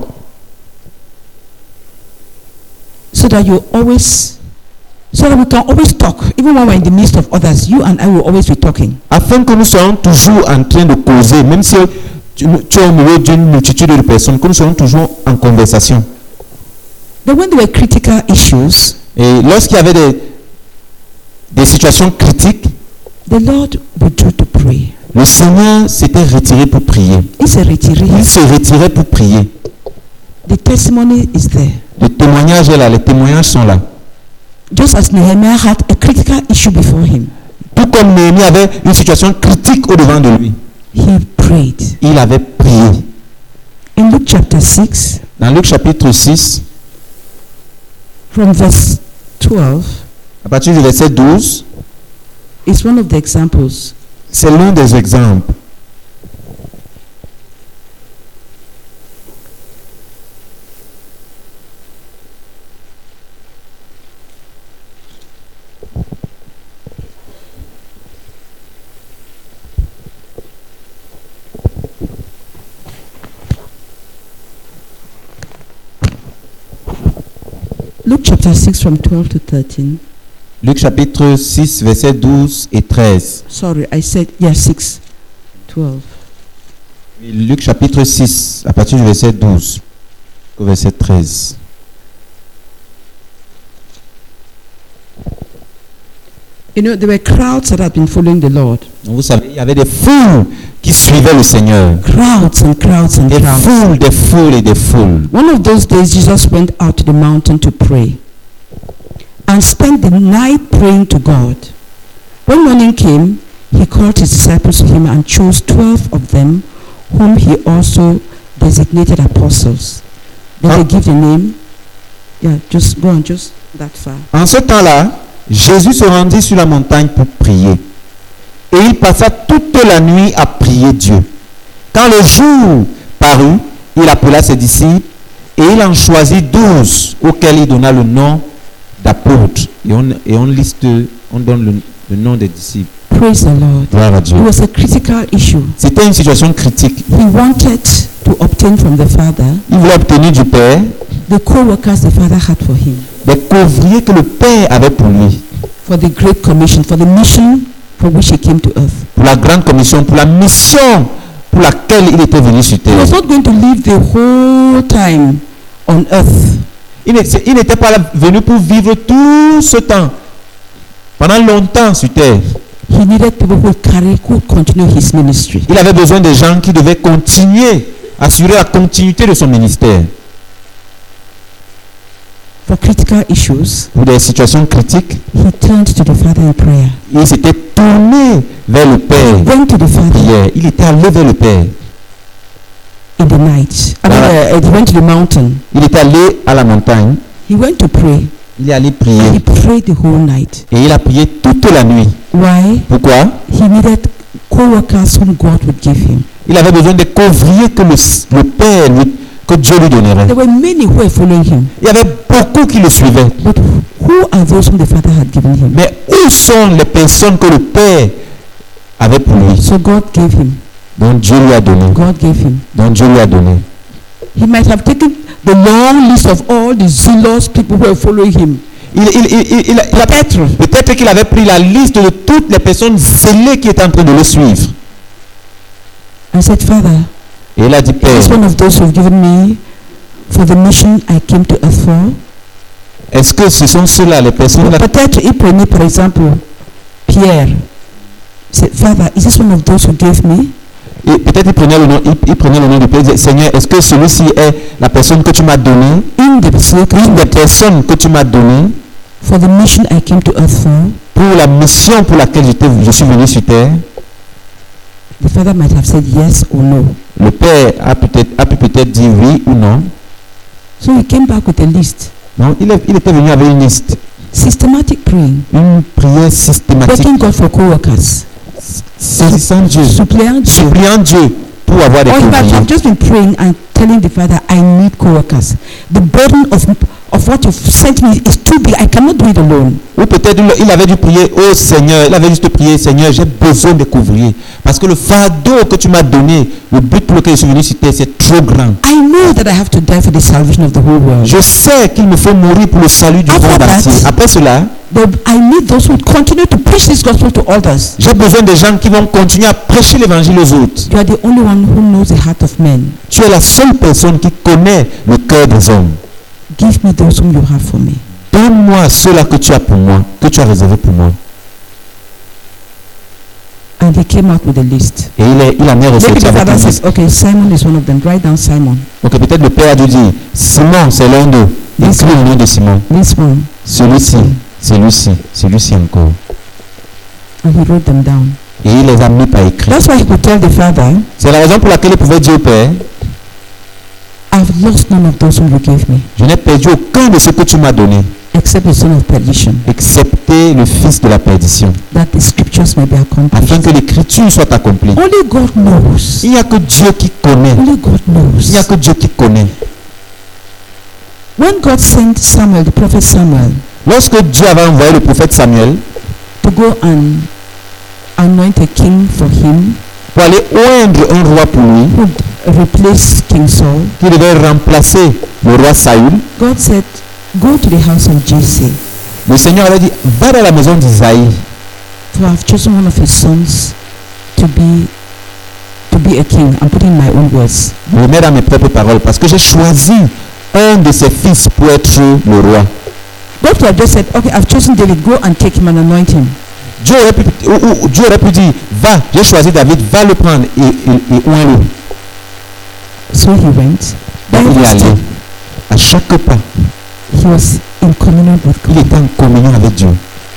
Speaker 2: so that we can always talk, even when we're in the midst of others. You and I will always be talking.
Speaker 1: Afin que nous soyons toujours en train de causer, même si tu es au milieu d'une multitude de personnes, que nous soyons toujours en conversation.
Speaker 2: Then when there were critical issues,
Speaker 1: Et lorsqu'il y avait des situations critiques,
Speaker 2: the Lord withdrew to pray.
Speaker 1: le Seigneur s'était retiré pour prier.
Speaker 2: Il s'est retiré.
Speaker 1: Il se retirait pour prier.
Speaker 2: The testimony is there.
Speaker 1: Le témoignage est là, les témoignages sont là.
Speaker 2: Just as Nehemiah had a critical issue before him,
Speaker 1: Tout comme Néhémie avait une situation critique au-devant de lui,
Speaker 2: he prayed.
Speaker 1: il avait prié.
Speaker 2: In Luke chapter 6,
Speaker 1: Dans Luc chapitre 6,
Speaker 2: from verse 12,
Speaker 1: à partir du verset 12,
Speaker 2: is one of the examples.
Speaker 1: c'est l'un des exemples.
Speaker 2: Luke chapter 6 from 12 to 13.
Speaker 1: Luc chapitre 6, verset 12 et 13.
Speaker 2: Sorry, I said, 6, 12.
Speaker 1: Luc chapitre 6, à partir du verset 12 au verset 13.
Speaker 2: You know, there were crowds that had been following the Lord.
Speaker 1: Donc, vous savez, il y avait des foules qui suivaient le Seigneur.
Speaker 2: Crowds and crowds and
Speaker 1: Des
Speaker 2: crowds.
Speaker 1: foules, des foules et des foules.
Speaker 2: One of those days, Jesus went out to the mountain to pray and spent the night praying to God. When morning came, he called his disciples to him and chose 12 of them, whom he also designated apostles. Then they give the name. Yeah, just go on, just that far.
Speaker 1: En ce temps-là, Jésus se rendit sur la montagne pour prier. Et il passa toute la nuit à prier Dieu. Quand le jour parut, il appela ses disciples et il en choisit 12 auxquels il donna le nom d'apôtres. Et on donne le nom des disciples.
Speaker 2: Praise the Lord.
Speaker 1: Gloire à Dieu.
Speaker 2: It was a critical issue.
Speaker 1: C'était une situation critique.
Speaker 2: He wanted to obtain from the Father
Speaker 1: Il voulait obtenir du Père
Speaker 2: the co-workers the Father had for him,
Speaker 1: des couvriers que le Père avait pour lui.
Speaker 2: for the Great Commission, for the mission for which he came to earth.
Speaker 1: Pour la grande commission, pour la mission pour laquelle il était venu sur
Speaker 2: He
Speaker 1: terre.
Speaker 2: was not going to live the whole time on earth.
Speaker 1: Il n'était pas venu pour vivre tout ce temps, pendant longtemps sur terre.
Speaker 2: He needed people who could continue his ministry.
Speaker 1: Il avait besoin de gens qui devaient continuer, assurer la continuité de son ministère.
Speaker 2: for critical issues,
Speaker 1: pour des situations critiques,
Speaker 2: he turned to the Father in prayer.
Speaker 1: il s'était tourné vers le Père.
Speaker 2: Went to the Father
Speaker 1: Prière. Il était allé vers le Père.
Speaker 2: in the night. He went to the mountain.
Speaker 1: Il est allé à la montagne.
Speaker 2: He went to pray.
Speaker 1: Il est allé
Speaker 2: He
Speaker 1: prier.
Speaker 2: prayed the whole night.
Speaker 1: Et il a prié toute la nuit.
Speaker 2: Why?
Speaker 1: Pourquoi?
Speaker 2: He needed co-workers whom God would give him.
Speaker 1: Il avait besoin de couvriers que le Père, que Dieu lui donnerait.
Speaker 2: There were many who were following him.
Speaker 1: Il y avait beaucoup qui le suivaient.
Speaker 2: But who are those whom the Father had given him?
Speaker 1: Mais où sont les personnes que le Père avait pour lui?
Speaker 2: So God gave him.
Speaker 1: Donc Dieu lui a donné.
Speaker 2: God gave him.
Speaker 1: Donc Dieu lui a donné.
Speaker 2: He might have taken the long list of all the zealous people who were following him.
Speaker 1: Peut-être qu'il avait pris la liste de toutes les personnes zélées qui étaient en train de le suivre.
Speaker 2: I said, Father,
Speaker 1: Et il a dit, Père,
Speaker 2: he's one of those who've given me for the mission I came to earth for.
Speaker 1: est-ce que ce sont ceux-là les personnes-là?
Speaker 2: Peut-être il prenait par exemple Pierre. He said, Father, is this one of those who gave me?
Speaker 1: Et peut-être il prenait le nom de Pierre et disait, Seigneur, est-ce que celui-ci est la personne que tu m'as donnée? Une des personnes que tu m'as données
Speaker 2: For the mission I came to earth for.
Speaker 1: Pour la mission pour laquelle je suis venu sur terre.
Speaker 2: The father might have said yes or no.
Speaker 1: Le père a pu peut-être dire oui ou non.
Speaker 2: So he came back with a list.
Speaker 1: Non, il était venu avec une liste.
Speaker 2: Systematic praying.
Speaker 1: Une prière systématique.
Speaker 2: Begging God for co-workers.
Speaker 1: Saisissant Dieu.
Speaker 2: Suppliant
Speaker 1: Dieu pour avoir des
Speaker 2: Or he might have just been praying and telling the Father, I need co-workers. The burden of what you've sent me is too big. I cannot do it alone.
Speaker 1: Ou peut-être il avait dû prier, oh Seigneur, il avait juste prié, Seigneur, j'ai besoin de couvrir. Parce que le fardeau que tu m'as donné, le but pour lequel je suis venu sur terre, c'est trop grand.
Speaker 2: I know that I have to die for the salvation of the whole world.
Speaker 1: Je sais qu'il me faut mourir pour le salut du monde entier. Après cela,
Speaker 2: I need those who continue to preach this gospel to others.
Speaker 1: J'ai besoin de gens qui vont continuer à prêcher l'évangile aux autres.
Speaker 2: You are the only one who knows the heart of men.
Speaker 1: Tu es la seule personne qui connaît le cœur des hommes.
Speaker 2: Give me those whom you have for me.
Speaker 1: Donne-moi ceux-là que tu as pour moi, que tu as réservé pour moi.
Speaker 2: And he came out with a list.
Speaker 1: Et il a mis ressorti avec une liste.
Speaker 2: Okay, Simon is one of them. Write down Simon.
Speaker 1: Ok, peut-être le père a dû dire, Simon, c'est l'un d'eux. Écris le nom de Simon.
Speaker 2: This one.
Speaker 1: Celui-ci, celui-ci encore.
Speaker 2: And he wrote them down.
Speaker 1: Et il les a mis par écrit.
Speaker 2: That's why he could tell the father.
Speaker 1: C'est la raison pour laquelle il pouvait dire au père,
Speaker 2: I've lost none of those whom you gave me.
Speaker 1: Je n'ai perdu aucun de ce que tu m'as donné.
Speaker 2: Except the son of perdition.
Speaker 1: Excepté le fils de la perdition.
Speaker 2: That the scriptures may be accomplished.
Speaker 1: Afin que l'écriture soit accomplie.
Speaker 2: Only God knows.
Speaker 1: Il n'y a que Dieu qui connaît.
Speaker 2: Only God knows.
Speaker 1: Il n'y a que Dieu qui connaît.
Speaker 2: When God sent Samuel, the prophet Samuel,
Speaker 1: lorsque Dieu avait envoyé le prophète Samuel
Speaker 2: to go and anoint a king for him,
Speaker 1: pour aller oindre un roi pour lui,
Speaker 2: would replace King Saul,
Speaker 1: qui devait remplacer le roi Saül,
Speaker 2: God said, go to the house of Jesse.
Speaker 1: Le Seigneur avait dit, va dans la maison d'Isaïe.
Speaker 2: For I have chosen one of his sons to be a king. I'm putting my own words.
Speaker 1: Je mets dans mes propres paroles parce que j'ai choisi un de ses fils pour être le roi.
Speaker 2: God could have just said, okay, I've chosen David, go and take him and anoint him.
Speaker 1: Dieu aurait pu dire, va, j'ai choisi David, va le prendre et oins-le.
Speaker 2: So he went.
Speaker 1: Donc il est allé. À chaque pas,
Speaker 2: he was in communion with God.
Speaker 1: Il était en communion avec Dieu.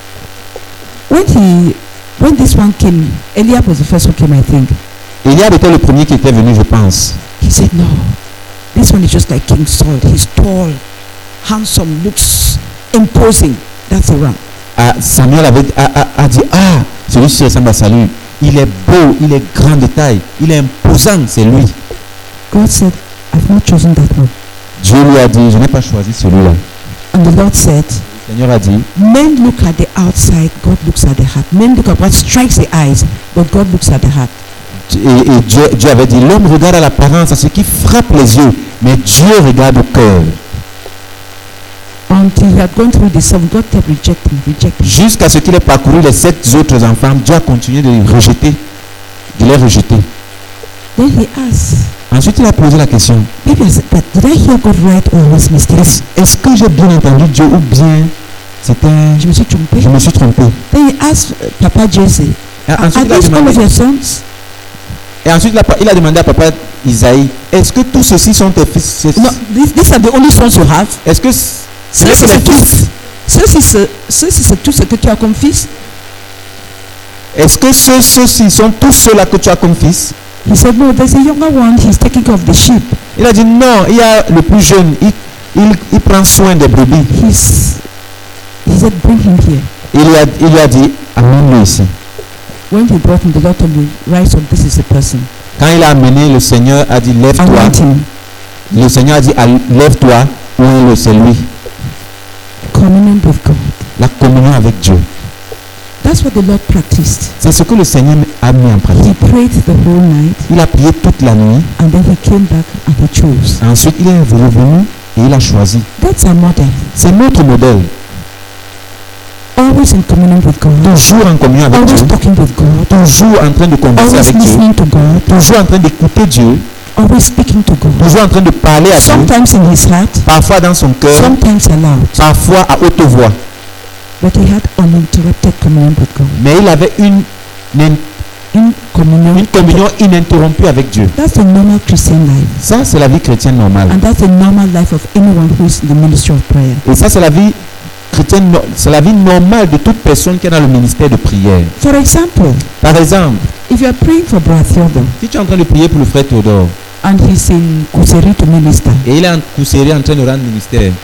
Speaker 2: When this one came, Eliab was the first who came, I think.
Speaker 1: Eliab était le premier qui était venu, je pense.
Speaker 2: He said, no, this one is just like King Saul. He's tall, handsome, looks imposing. That's the one.
Speaker 1: Samuel a dit, celui-ci ressemble à Saül. Il est beau, il est grand de taille, il est imposant, c'est lui.
Speaker 2: God said, I've not chosen that one.
Speaker 1: Dieu lui a dit, je n'ai pas choisi celui-là.
Speaker 2: And the Lord said,
Speaker 1: le Seigneur a dit,
Speaker 2: men look at the outside, God looks at the heart. Men look at what strikes the eyes, but God looks at the heart.
Speaker 1: Et Dieu avait dit, l'homme regarde à l'apparence, à ce qui frappe les yeux, mais Dieu regarde au cœur.
Speaker 2: Until he had gone through the seven, God kept rejecting.
Speaker 1: Jusqu'à ce qu'il ait parcouru les 7 autres enfants, Dieu a continué de les rejeter.
Speaker 2: Then he asked,
Speaker 1: ensuite il a posé la question,
Speaker 2: maybe I said, but did I hear God right or was mistaken?
Speaker 1: Est-ce que j'ai bien entendu Dieu ou bien c'était...
Speaker 2: Je me suis trompé. Then he asked Papa Jesse, are these all of your sons?
Speaker 1: Et ensuite il a demandé à papa Isaïe, est-ce que tous ceux-ci sont tes fils?
Speaker 2: No, these are the only sons you have.
Speaker 1: Est-ce que
Speaker 2: Ceci, c'est tout ce que tu as comme fils.
Speaker 1: Est-ce que ceux-ci sont tous ceux-là que tu as comme fils?
Speaker 2: He said, no, there's a younger one. He's taking care of the sheep.
Speaker 1: Il a dit non, il y a le plus jeune, il prend soin des brebis.
Speaker 2: He said, bring him here.
Speaker 1: Il lui a dit, amène-le ici.
Speaker 2: When he brought him, the Lord told me, rise up, this is the person.
Speaker 1: Quand il a amené, le Seigneur a dit, lève-toi.
Speaker 2: Anoint him.
Speaker 1: Le Seigneur a dit, lève-toi, oui, c'est lui.
Speaker 2: Communion with God.
Speaker 1: La communion avec Dieu.
Speaker 2: That's what the Lord practiced.
Speaker 1: C'est ce que le Seigneur a mis en
Speaker 2: He
Speaker 1: pratique.
Speaker 2: prayed the whole night,
Speaker 1: Il a prié toute la nuit.
Speaker 2: and then he came back and he chose.
Speaker 1: Ensuite, il est revenu et il a choisi.
Speaker 2: That's our model.
Speaker 1: C'est notre modèle.
Speaker 2: Always in communion with God.
Speaker 1: Toujours en communion avec
Speaker 2: Always
Speaker 1: Dieu.
Speaker 2: talking with God.
Speaker 1: Toujours en train de converser
Speaker 2: Always
Speaker 1: avec Dieu.
Speaker 2: listening to God.
Speaker 1: Toujours en train d'écouter Dieu.
Speaker 2: Always speaking to God.
Speaker 1: Toujours en train de parler à Dieu.
Speaker 2: Sometimes in his heart,
Speaker 1: Parfois dans son cœur.
Speaker 2: sometimes aloud.
Speaker 1: Parfois à haute voix.
Speaker 2: But he had uninterrupted communion with God.
Speaker 1: Mais il avait une
Speaker 2: Communion.
Speaker 1: communion ininterrompue avec Dieu.
Speaker 2: That's the normal Christian life.
Speaker 1: Ça, c'est la vie chrétienne normale.
Speaker 2: And that's the normal life of anyone who is in the ministry of prayer.
Speaker 1: Et ça, c'est la vie chrétienne, c'est la vie normale de toute personne qui est dans le ministère de prière.
Speaker 2: For example,
Speaker 1: Par exemple,
Speaker 2: if you are praying for Brother Theodore
Speaker 1: si tu es en train de prier pour le frère Théodore
Speaker 2: and he's in Kuseri to minister,
Speaker 1: et il est en Kousséry en train de rendre ministère,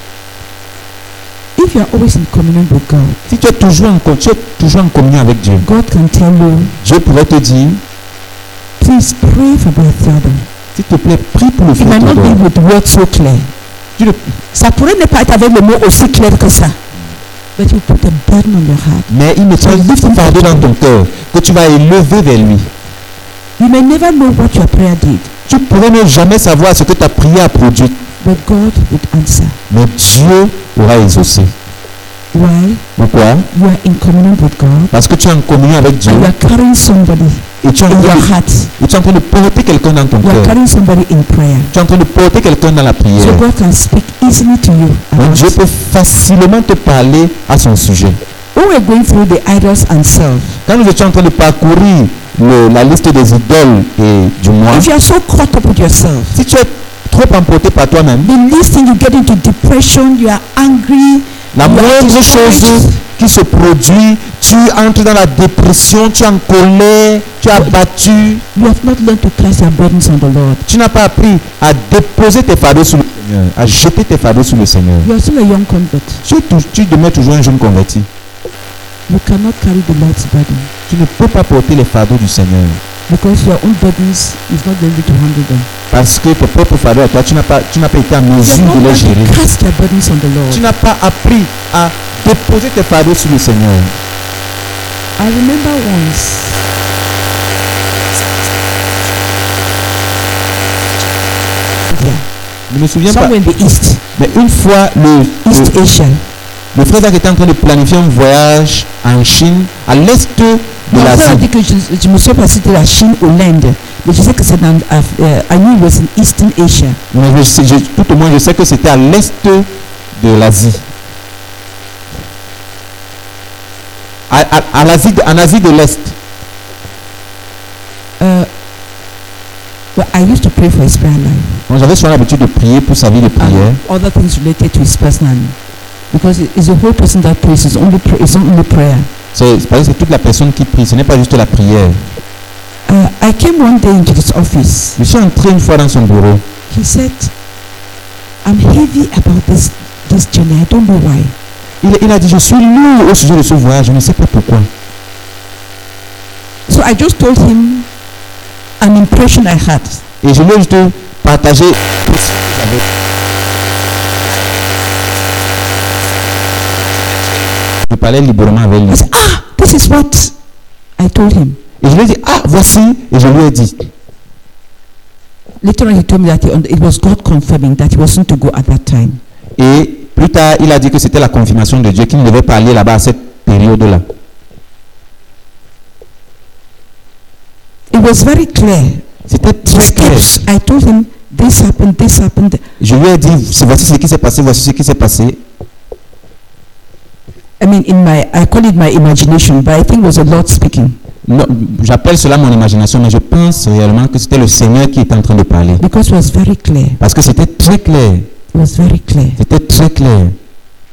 Speaker 2: if you are always in communion with God,
Speaker 1: si tu es toujours en communion avec Dieu,
Speaker 2: God can tell you,
Speaker 1: Dieu pourrait te dire,
Speaker 2: please pray for Brother Theodore.
Speaker 1: s'il te plaît, prie pour le
Speaker 2: It
Speaker 1: frère
Speaker 2: might not
Speaker 1: Théodore.
Speaker 2: be with words so clear.
Speaker 1: Tu ne-
Speaker 2: Ça pourrait ne pas être avec le mot aussi clair que ça. But you put a burden on your heart.
Speaker 1: Mais il mettra un fardeau dans ton cœur que tu vas élever vers lui.
Speaker 2: You may never know what your prayer did,
Speaker 1: Tu pourrais ne jamais savoir ce que ta prière a produit,
Speaker 2: but God would answer.
Speaker 1: mais Dieu aura exaucé.
Speaker 2: Why?
Speaker 1: Pourquoi?
Speaker 2: You are in communion with God
Speaker 1: Parce que tu es en communion avec Dieu
Speaker 2: and you are carrying somebody
Speaker 1: et tu es en
Speaker 2: in
Speaker 1: train
Speaker 2: your
Speaker 1: de,
Speaker 2: heart.
Speaker 1: et tu es en train de porter quelqu'un dans ton
Speaker 2: You are
Speaker 1: cœur.
Speaker 2: carrying somebody in prayer.
Speaker 1: Tu es en train de porter quelqu'un dans la prière.
Speaker 2: So God can speak easily to you.
Speaker 1: Donc
Speaker 2: about
Speaker 1: Dieu
Speaker 2: it.
Speaker 1: peut facilement te parler à son sujet.
Speaker 2: When we're going through the idols and self,
Speaker 1: Quand nous étions en train de parcourir la liste des idoles et du moi,
Speaker 2: if you are so caught up with yourself,
Speaker 1: si tu es trop emporté par toi-même,
Speaker 2: the least thing you get into depression, you are angry,
Speaker 1: la
Speaker 2: you are
Speaker 1: moindre chose
Speaker 2: discouraged.
Speaker 1: qui se produit, tu entres dans la dépression, tu es en colère, tu es abattu,
Speaker 2: You have not learned to cast your burdens on the Lord.
Speaker 1: tu n'as pas appris à déposer tes fardeaux sur le Seigneur, à jeter tes fardeaux sur le Seigneur.
Speaker 2: You are still a young convert.
Speaker 1: Tu demeures toujours un jeune converti.
Speaker 2: You cannot carry the Lord's burden
Speaker 1: Tu ne peux pas porter les fardeaux du Seigneur
Speaker 2: because your own burdens is not able to handle them.
Speaker 1: parce que tes propres fardeaux à toi, tu n'as pas été en
Speaker 2: You
Speaker 1: mesure
Speaker 2: have not
Speaker 1: de les
Speaker 2: learned
Speaker 1: gérer.
Speaker 2: to cast your burdens on the
Speaker 1: Tu
Speaker 2: Lord.
Speaker 1: n'as pas appris à déposer tes fardeaux sur le Seigneur.
Speaker 2: I remember once
Speaker 1: Je ne me souviens pas.
Speaker 2: somewhere in the East,
Speaker 1: Mais une fois,
Speaker 2: East Asia.
Speaker 1: le frère Zach était en train de planifier un voyage en Chine, à l'est de
Speaker 2: On a
Speaker 1: l'Asie.
Speaker 2: dit que je me suis passé de la Chine au l'Inde, mais je sais que c'est dans I knew it was in Eastern Asia.
Speaker 1: Mais tout au moins, je sais que c'était à l'est de l'Asie. En Asie de l'Est.
Speaker 2: Well, I used to pray for his prayer life.
Speaker 1: Donc, j'avais souvent l'habitude de prier pour sa vie de prière.
Speaker 2: And other things related to his personal, because it's the whole person that prays. It's only prayer.
Speaker 1: C'est parce que c'est toute la personne qui prie, ce n'est pas juste la prière.
Speaker 2: I came one day into his office.
Speaker 1: Je suis entré une fois dans son bureau.
Speaker 2: He said, "I'm heavy about this journey. I don't know why."
Speaker 1: Il a dit, je suis lourd au sujet de ce voyage, je ne sais pas pourquoi.
Speaker 2: So I just told him an impression I had.
Speaker 1: Et je lui ai juste partagé. Je parlais librement avec lui.
Speaker 2: I said, "Ah, this is what I told him."
Speaker 1: Et je lui ai dit, ah, voici. Et je lui ai dit.
Speaker 2: Later on, he told me that it was God confirming that he wasn't to go at that time.
Speaker 1: Et plus tard, il a dit que c'était la confirmation de Dieu qu'il ne devait pas aller là-bas à cette période-là.
Speaker 2: It was very clear.
Speaker 1: C'était très clair.
Speaker 2: Steps. I told him this happened, this happened.
Speaker 1: Je lui ai dit, voici ce qui s'est passé, voici ce qui s'est passé.
Speaker 2: I mean, I call it my imagination, but I think it was the Lord speaking.
Speaker 1: Non, j'appelle cela mon imagination, mais je pense réellement que c'était le Seigneur qui était en train de parler.
Speaker 2: Because it was very clear.
Speaker 1: Parce que c'était très clair.
Speaker 2: It was very clear.
Speaker 1: C'était très clair.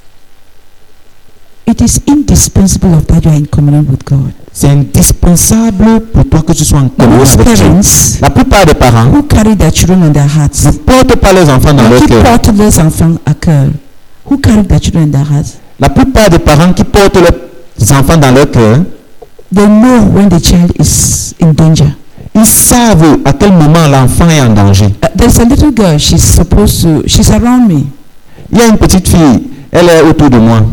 Speaker 2: It is indispensable of that you are in communion with God.
Speaker 1: C'est indispensable pour toi que tu sois en communion
Speaker 2: Most
Speaker 1: avec Dieu.
Speaker 2: parents
Speaker 1: La plupart des parents
Speaker 2: who carry their children on their
Speaker 1: ne
Speaker 2: hearts,
Speaker 1: portent pas leurs enfants dans leur
Speaker 2: qui
Speaker 1: cœur.
Speaker 2: portent leurs enfants à cœur, who carry their children in their hearts,
Speaker 1: La plupart des parents qui portent leurs enfants dans leur cœur,
Speaker 2: they know when the child is in danger.
Speaker 1: ils savent à quel moment l'enfant est en danger.
Speaker 2: There's a little girl, she's around me.
Speaker 1: Il y a une petite fille, elle est autour de moi.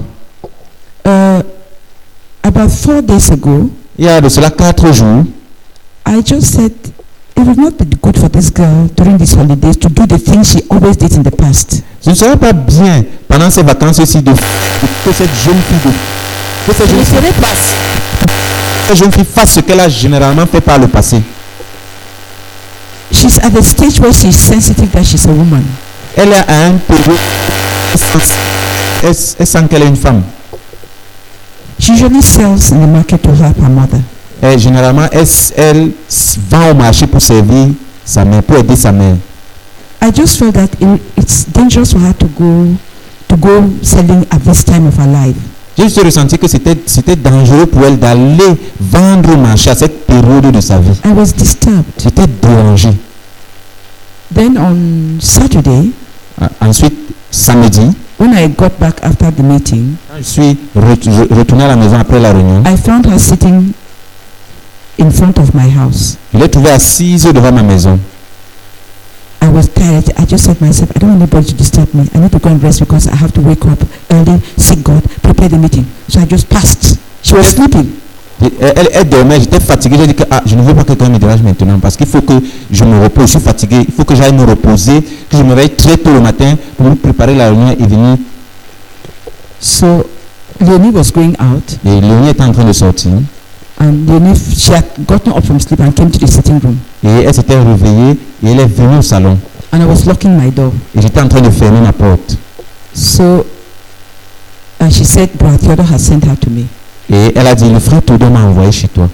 Speaker 2: About 4 days ago,
Speaker 1: Il y a de cela 4 jours,
Speaker 2: I just said it would not be good for this girl during these holidays to do the things she always did in the past.
Speaker 1: ce ne serait pas bien pendant ces vacances-ci que cette jeune fille fasse ce qu'elle a généralement fait par le passé.
Speaker 2: She's at the stage where she's sensitive that she's a woman.
Speaker 1: Elle est à un période, elle sent qu'elle est une femme.
Speaker 2: She usually sells in the market to help her mother.
Speaker 1: Et généralement, elle va au marché pour servir sa mère, pour aider sa mère.
Speaker 2: I just felt that it's dangerous for her to go selling at this time of her life.
Speaker 1: J'ai juste ressenti que c'était dangereux pour elle d'aller vendre au marché à cette période de sa vie.
Speaker 2: I was disturbed.
Speaker 1: J'étais dérangé.
Speaker 2: Then on Saturday,
Speaker 1: Ensuite, samedi,
Speaker 2: when I got back after the meeting,
Speaker 1: quand je suis retourné à la maison après la réunion,
Speaker 2: I found her sitting in front of my house.
Speaker 1: je l'ai trouvée assise devant ma maison.
Speaker 2: I was tired. I just said to myself, I don't want anybody to disturb me. I need to go and rest because I have to wake up early, seek God, prepare the meeting. So I just passed. She was sleeping.
Speaker 1: Elle dormait, j'étais fatigué. J'ai dit que je ne veux pas que quelqu'un me dérange maintenant parce qu'il faut que je me repose. Je suis fatigué, il faut que j'aille me reposer, que je me réveille très tôt le matin pour me préparer la réunion et venir.
Speaker 2: So Leonie was going out,
Speaker 1: Et Léonie était en train de sortir
Speaker 2: and Leonie, she had gotten up from sleep and came to the sitting room.
Speaker 1: et elle s'était réveillée et elle est venue au salon.
Speaker 2: And I was locking my door.
Speaker 1: Et j'étais en train de fermer ma porte.
Speaker 2: So she said, Brother Theodore has sent her to me.
Speaker 1: Et elle a dit, le frère Théodore m'a envoyé chez toi.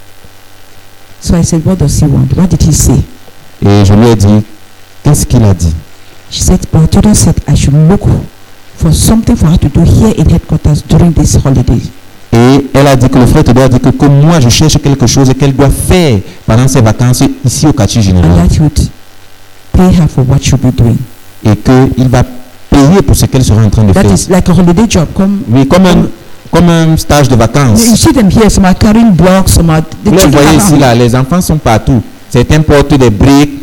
Speaker 2: So I said, what does he want? What did he say?
Speaker 1: Et je lui ai dit, qu'est-ce qu'il a dit?
Speaker 2: She said, Brother Theodore said I should look for something for her to do here in headquarters during this holiday.
Speaker 1: Et elle a dit que le frère Théodore a dit que moi je cherche quelque chose qu'elle doit faire pendant ses vacances ici au quartier
Speaker 2: And
Speaker 1: général.
Speaker 2: that he would pay her for what she'll be doing.
Speaker 1: Et qu'il va payer pour ce qu'elle sera en train de
Speaker 2: That
Speaker 1: faire.
Speaker 2: is like a holiday job.
Speaker 1: Oui, comme un stage de
Speaker 2: You
Speaker 1: vacances.
Speaker 2: see them here, some are carrying blocks, some are the
Speaker 1: Vous les
Speaker 2: children
Speaker 1: voyez ici,
Speaker 2: around.
Speaker 1: là, les enfants sont partout. Certains portent des briques.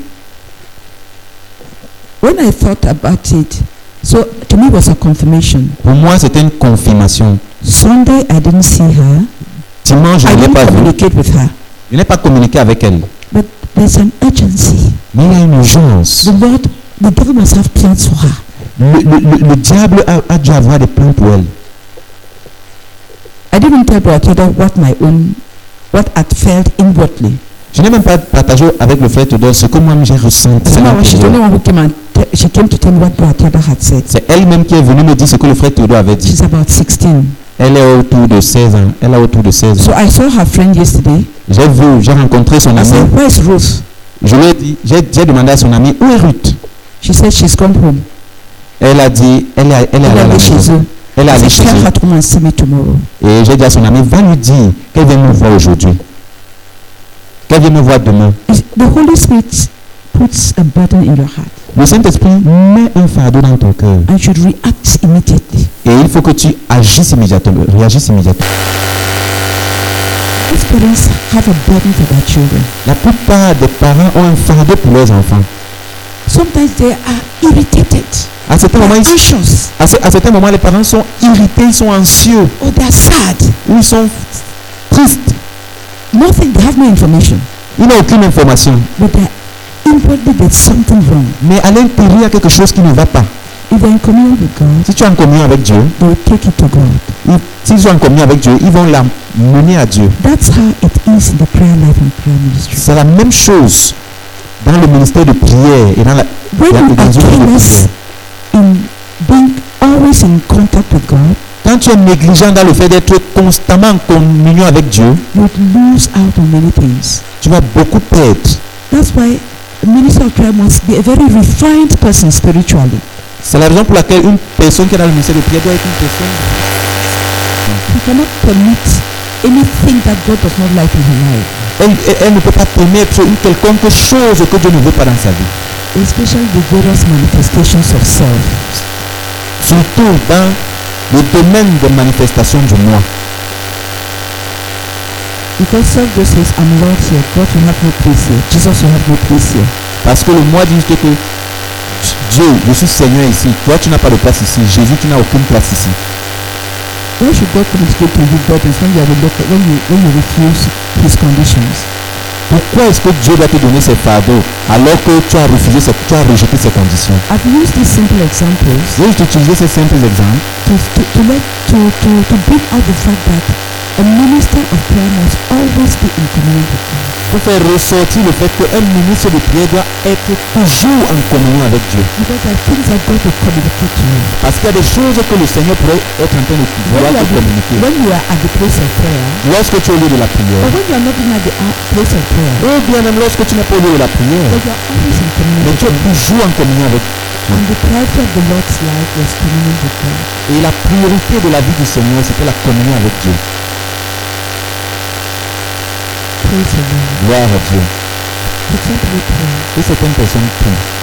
Speaker 2: When I thought about it, so to me it was a confirmation.
Speaker 1: Pour moi, c'était une confirmation.
Speaker 2: Sunday I didn't see her.
Speaker 1: Dimanche, je
Speaker 2: I
Speaker 1: ne l'ai
Speaker 2: didn't
Speaker 1: pas vue.
Speaker 2: communicate with her.
Speaker 1: Je n'ai pas communiqué avec elle.
Speaker 2: But there's an urgency.
Speaker 1: Mais il y a une urgence.
Speaker 2: The devil must have plans for her.
Speaker 1: Le diable a dû avoir des plans pour elle.
Speaker 2: I didn't tell Brother Theodore what I felt inwardly.
Speaker 1: Je n'ai même pas partagé avec le frère Théodore ce que moi-même j'ai ressenti.
Speaker 2: So now she's the only one who came to tell me what Brother Theodore had said.
Speaker 1: C'est elle-même qui est venue me dire ce que le frère Théodore avait dit.
Speaker 2: She's about 16.
Speaker 1: Elle est autour de 16 ans. Elle a autour de 16
Speaker 2: So
Speaker 1: ans.
Speaker 2: I saw her friend yesterday.
Speaker 1: J'ai rencontré son
Speaker 2: I
Speaker 1: ami.
Speaker 2: said, where is Ruth?
Speaker 1: Je lui ai dit, j'ai demandé à son ami, où est Ruth?
Speaker 2: She said she's come home.
Speaker 1: Elle a dit, elle est allée à la maison. Elle est
Speaker 2: I
Speaker 1: allée
Speaker 2: said,
Speaker 1: chez
Speaker 2: tell
Speaker 1: eux.
Speaker 2: her to come and see me tomorrow.
Speaker 1: Et j'ai dit à son ami, va lui dire qu'elle vient me voir aujourd'hui. Qu'elle vient me voir demain.
Speaker 2: The Holy Spirit puts a burden in your heart
Speaker 1: Le Saint-Esprit met un fardeau dans ton cœur.
Speaker 2: and should react immediately.
Speaker 1: Et il faut que tu agisses immédiatement, réagisses immédiatement.
Speaker 2: Most parents have a burden for their children.
Speaker 1: La plupart des parents ont un fardeau pour leurs enfants.
Speaker 2: Sometimes they are irritated,
Speaker 1: À certains moments,
Speaker 2: anxious,
Speaker 1: à certains moments, les parents sont irrités, ils sont anxieux,
Speaker 2: or they are sad.
Speaker 1: ou ils sont tristes.
Speaker 2: Nothing, they have no information.
Speaker 1: Ils n'ont aucune information.
Speaker 2: But inwardly there's something wrong.
Speaker 1: Mais à l'intérieur, il y a quelque chose qui ne va pas.
Speaker 2: If they're in communion with God,
Speaker 1: Si tu es en communion avec Dieu,
Speaker 2: they will take it to God.
Speaker 1: s'ils sont en communion avec Dieu, ils vont la mener à Dieu.
Speaker 2: That's how it is in the prayer life and prayer ministry.
Speaker 1: C'est la même chose dans le ministère de prière et dans la
Speaker 2: When you
Speaker 1: dans
Speaker 2: are
Speaker 1: une vie de
Speaker 2: careless
Speaker 1: prière.
Speaker 2: in being always in contact with God,
Speaker 1: Quand tu es négligent dans le fait d'être constamment en communion avec Dieu,
Speaker 2: you would lose out on many things.
Speaker 1: tu vas beaucoup perdre.
Speaker 2: That's why a minister of prayer must be a very refined person spiritually.
Speaker 1: C'est la raison pour laquelle une personne qui est dans le ministère de prière doit être une enfant.
Speaker 2: He cannot permit anything that God does not like in her life.
Speaker 1: Elle ne peut pas permettre une quelconque chose que Dieu ne veut pas dans sa vie.
Speaker 2: Especially the various manifestations of self.
Speaker 1: Surtout dans le domaine des manifestations du moi.
Speaker 2: Because self just says, I'm Lord here, God will have no place here, Jesus will have no place here.
Speaker 1: Parce que le moi dit que Dieu, je suis Seigneur ici, toi tu n'as pas de place ici, Jésus tu n'as aucune place ici.
Speaker 2: Why should God communicate to you burdens when you refuse his conditions?
Speaker 1: Pourquoi est-ce que Dieu doit te donner ses fardeaux alors que tu as rejeté ses conditions?
Speaker 2: I've used these simple examples
Speaker 1: Je vais utiliser ces simples exemples
Speaker 2: to bring out the fact that a minister of prayer must always be in communion with God.
Speaker 1: pour faire ressortir le fait qu'un ministre de prière doit être toujours en communion avec Dieu.
Speaker 2: Because there are things that God will communicate to you.
Speaker 1: Parce qu'il y a des choses que le Seigneur pourrait être en train de vouloir te communiquer.
Speaker 2: When you are at the place of prayer,
Speaker 1: Lorsque tu es au lieu de la prière,
Speaker 2: or when you are not even at the place of prayer,
Speaker 1: ou bien même lorsque tu n'es pas au lieu de la prière,
Speaker 2: but you are always in communion
Speaker 1: mais
Speaker 2: with
Speaker 1: tu es
Speaker 2: God.
Speaker 1: toujours en communion avec
Speaker 2: And the priority of the Lord's life was communion with God.
Speaker 1: Et la priorité de la vie du Seigneur, c'était la communion avec Dieu.
Speaker 2: Praise the Lord.
Speaker 1: Gloire à Dieu.
Speaker 2: Could somebody pray?
Speaker 1: Et certaines personnes prient.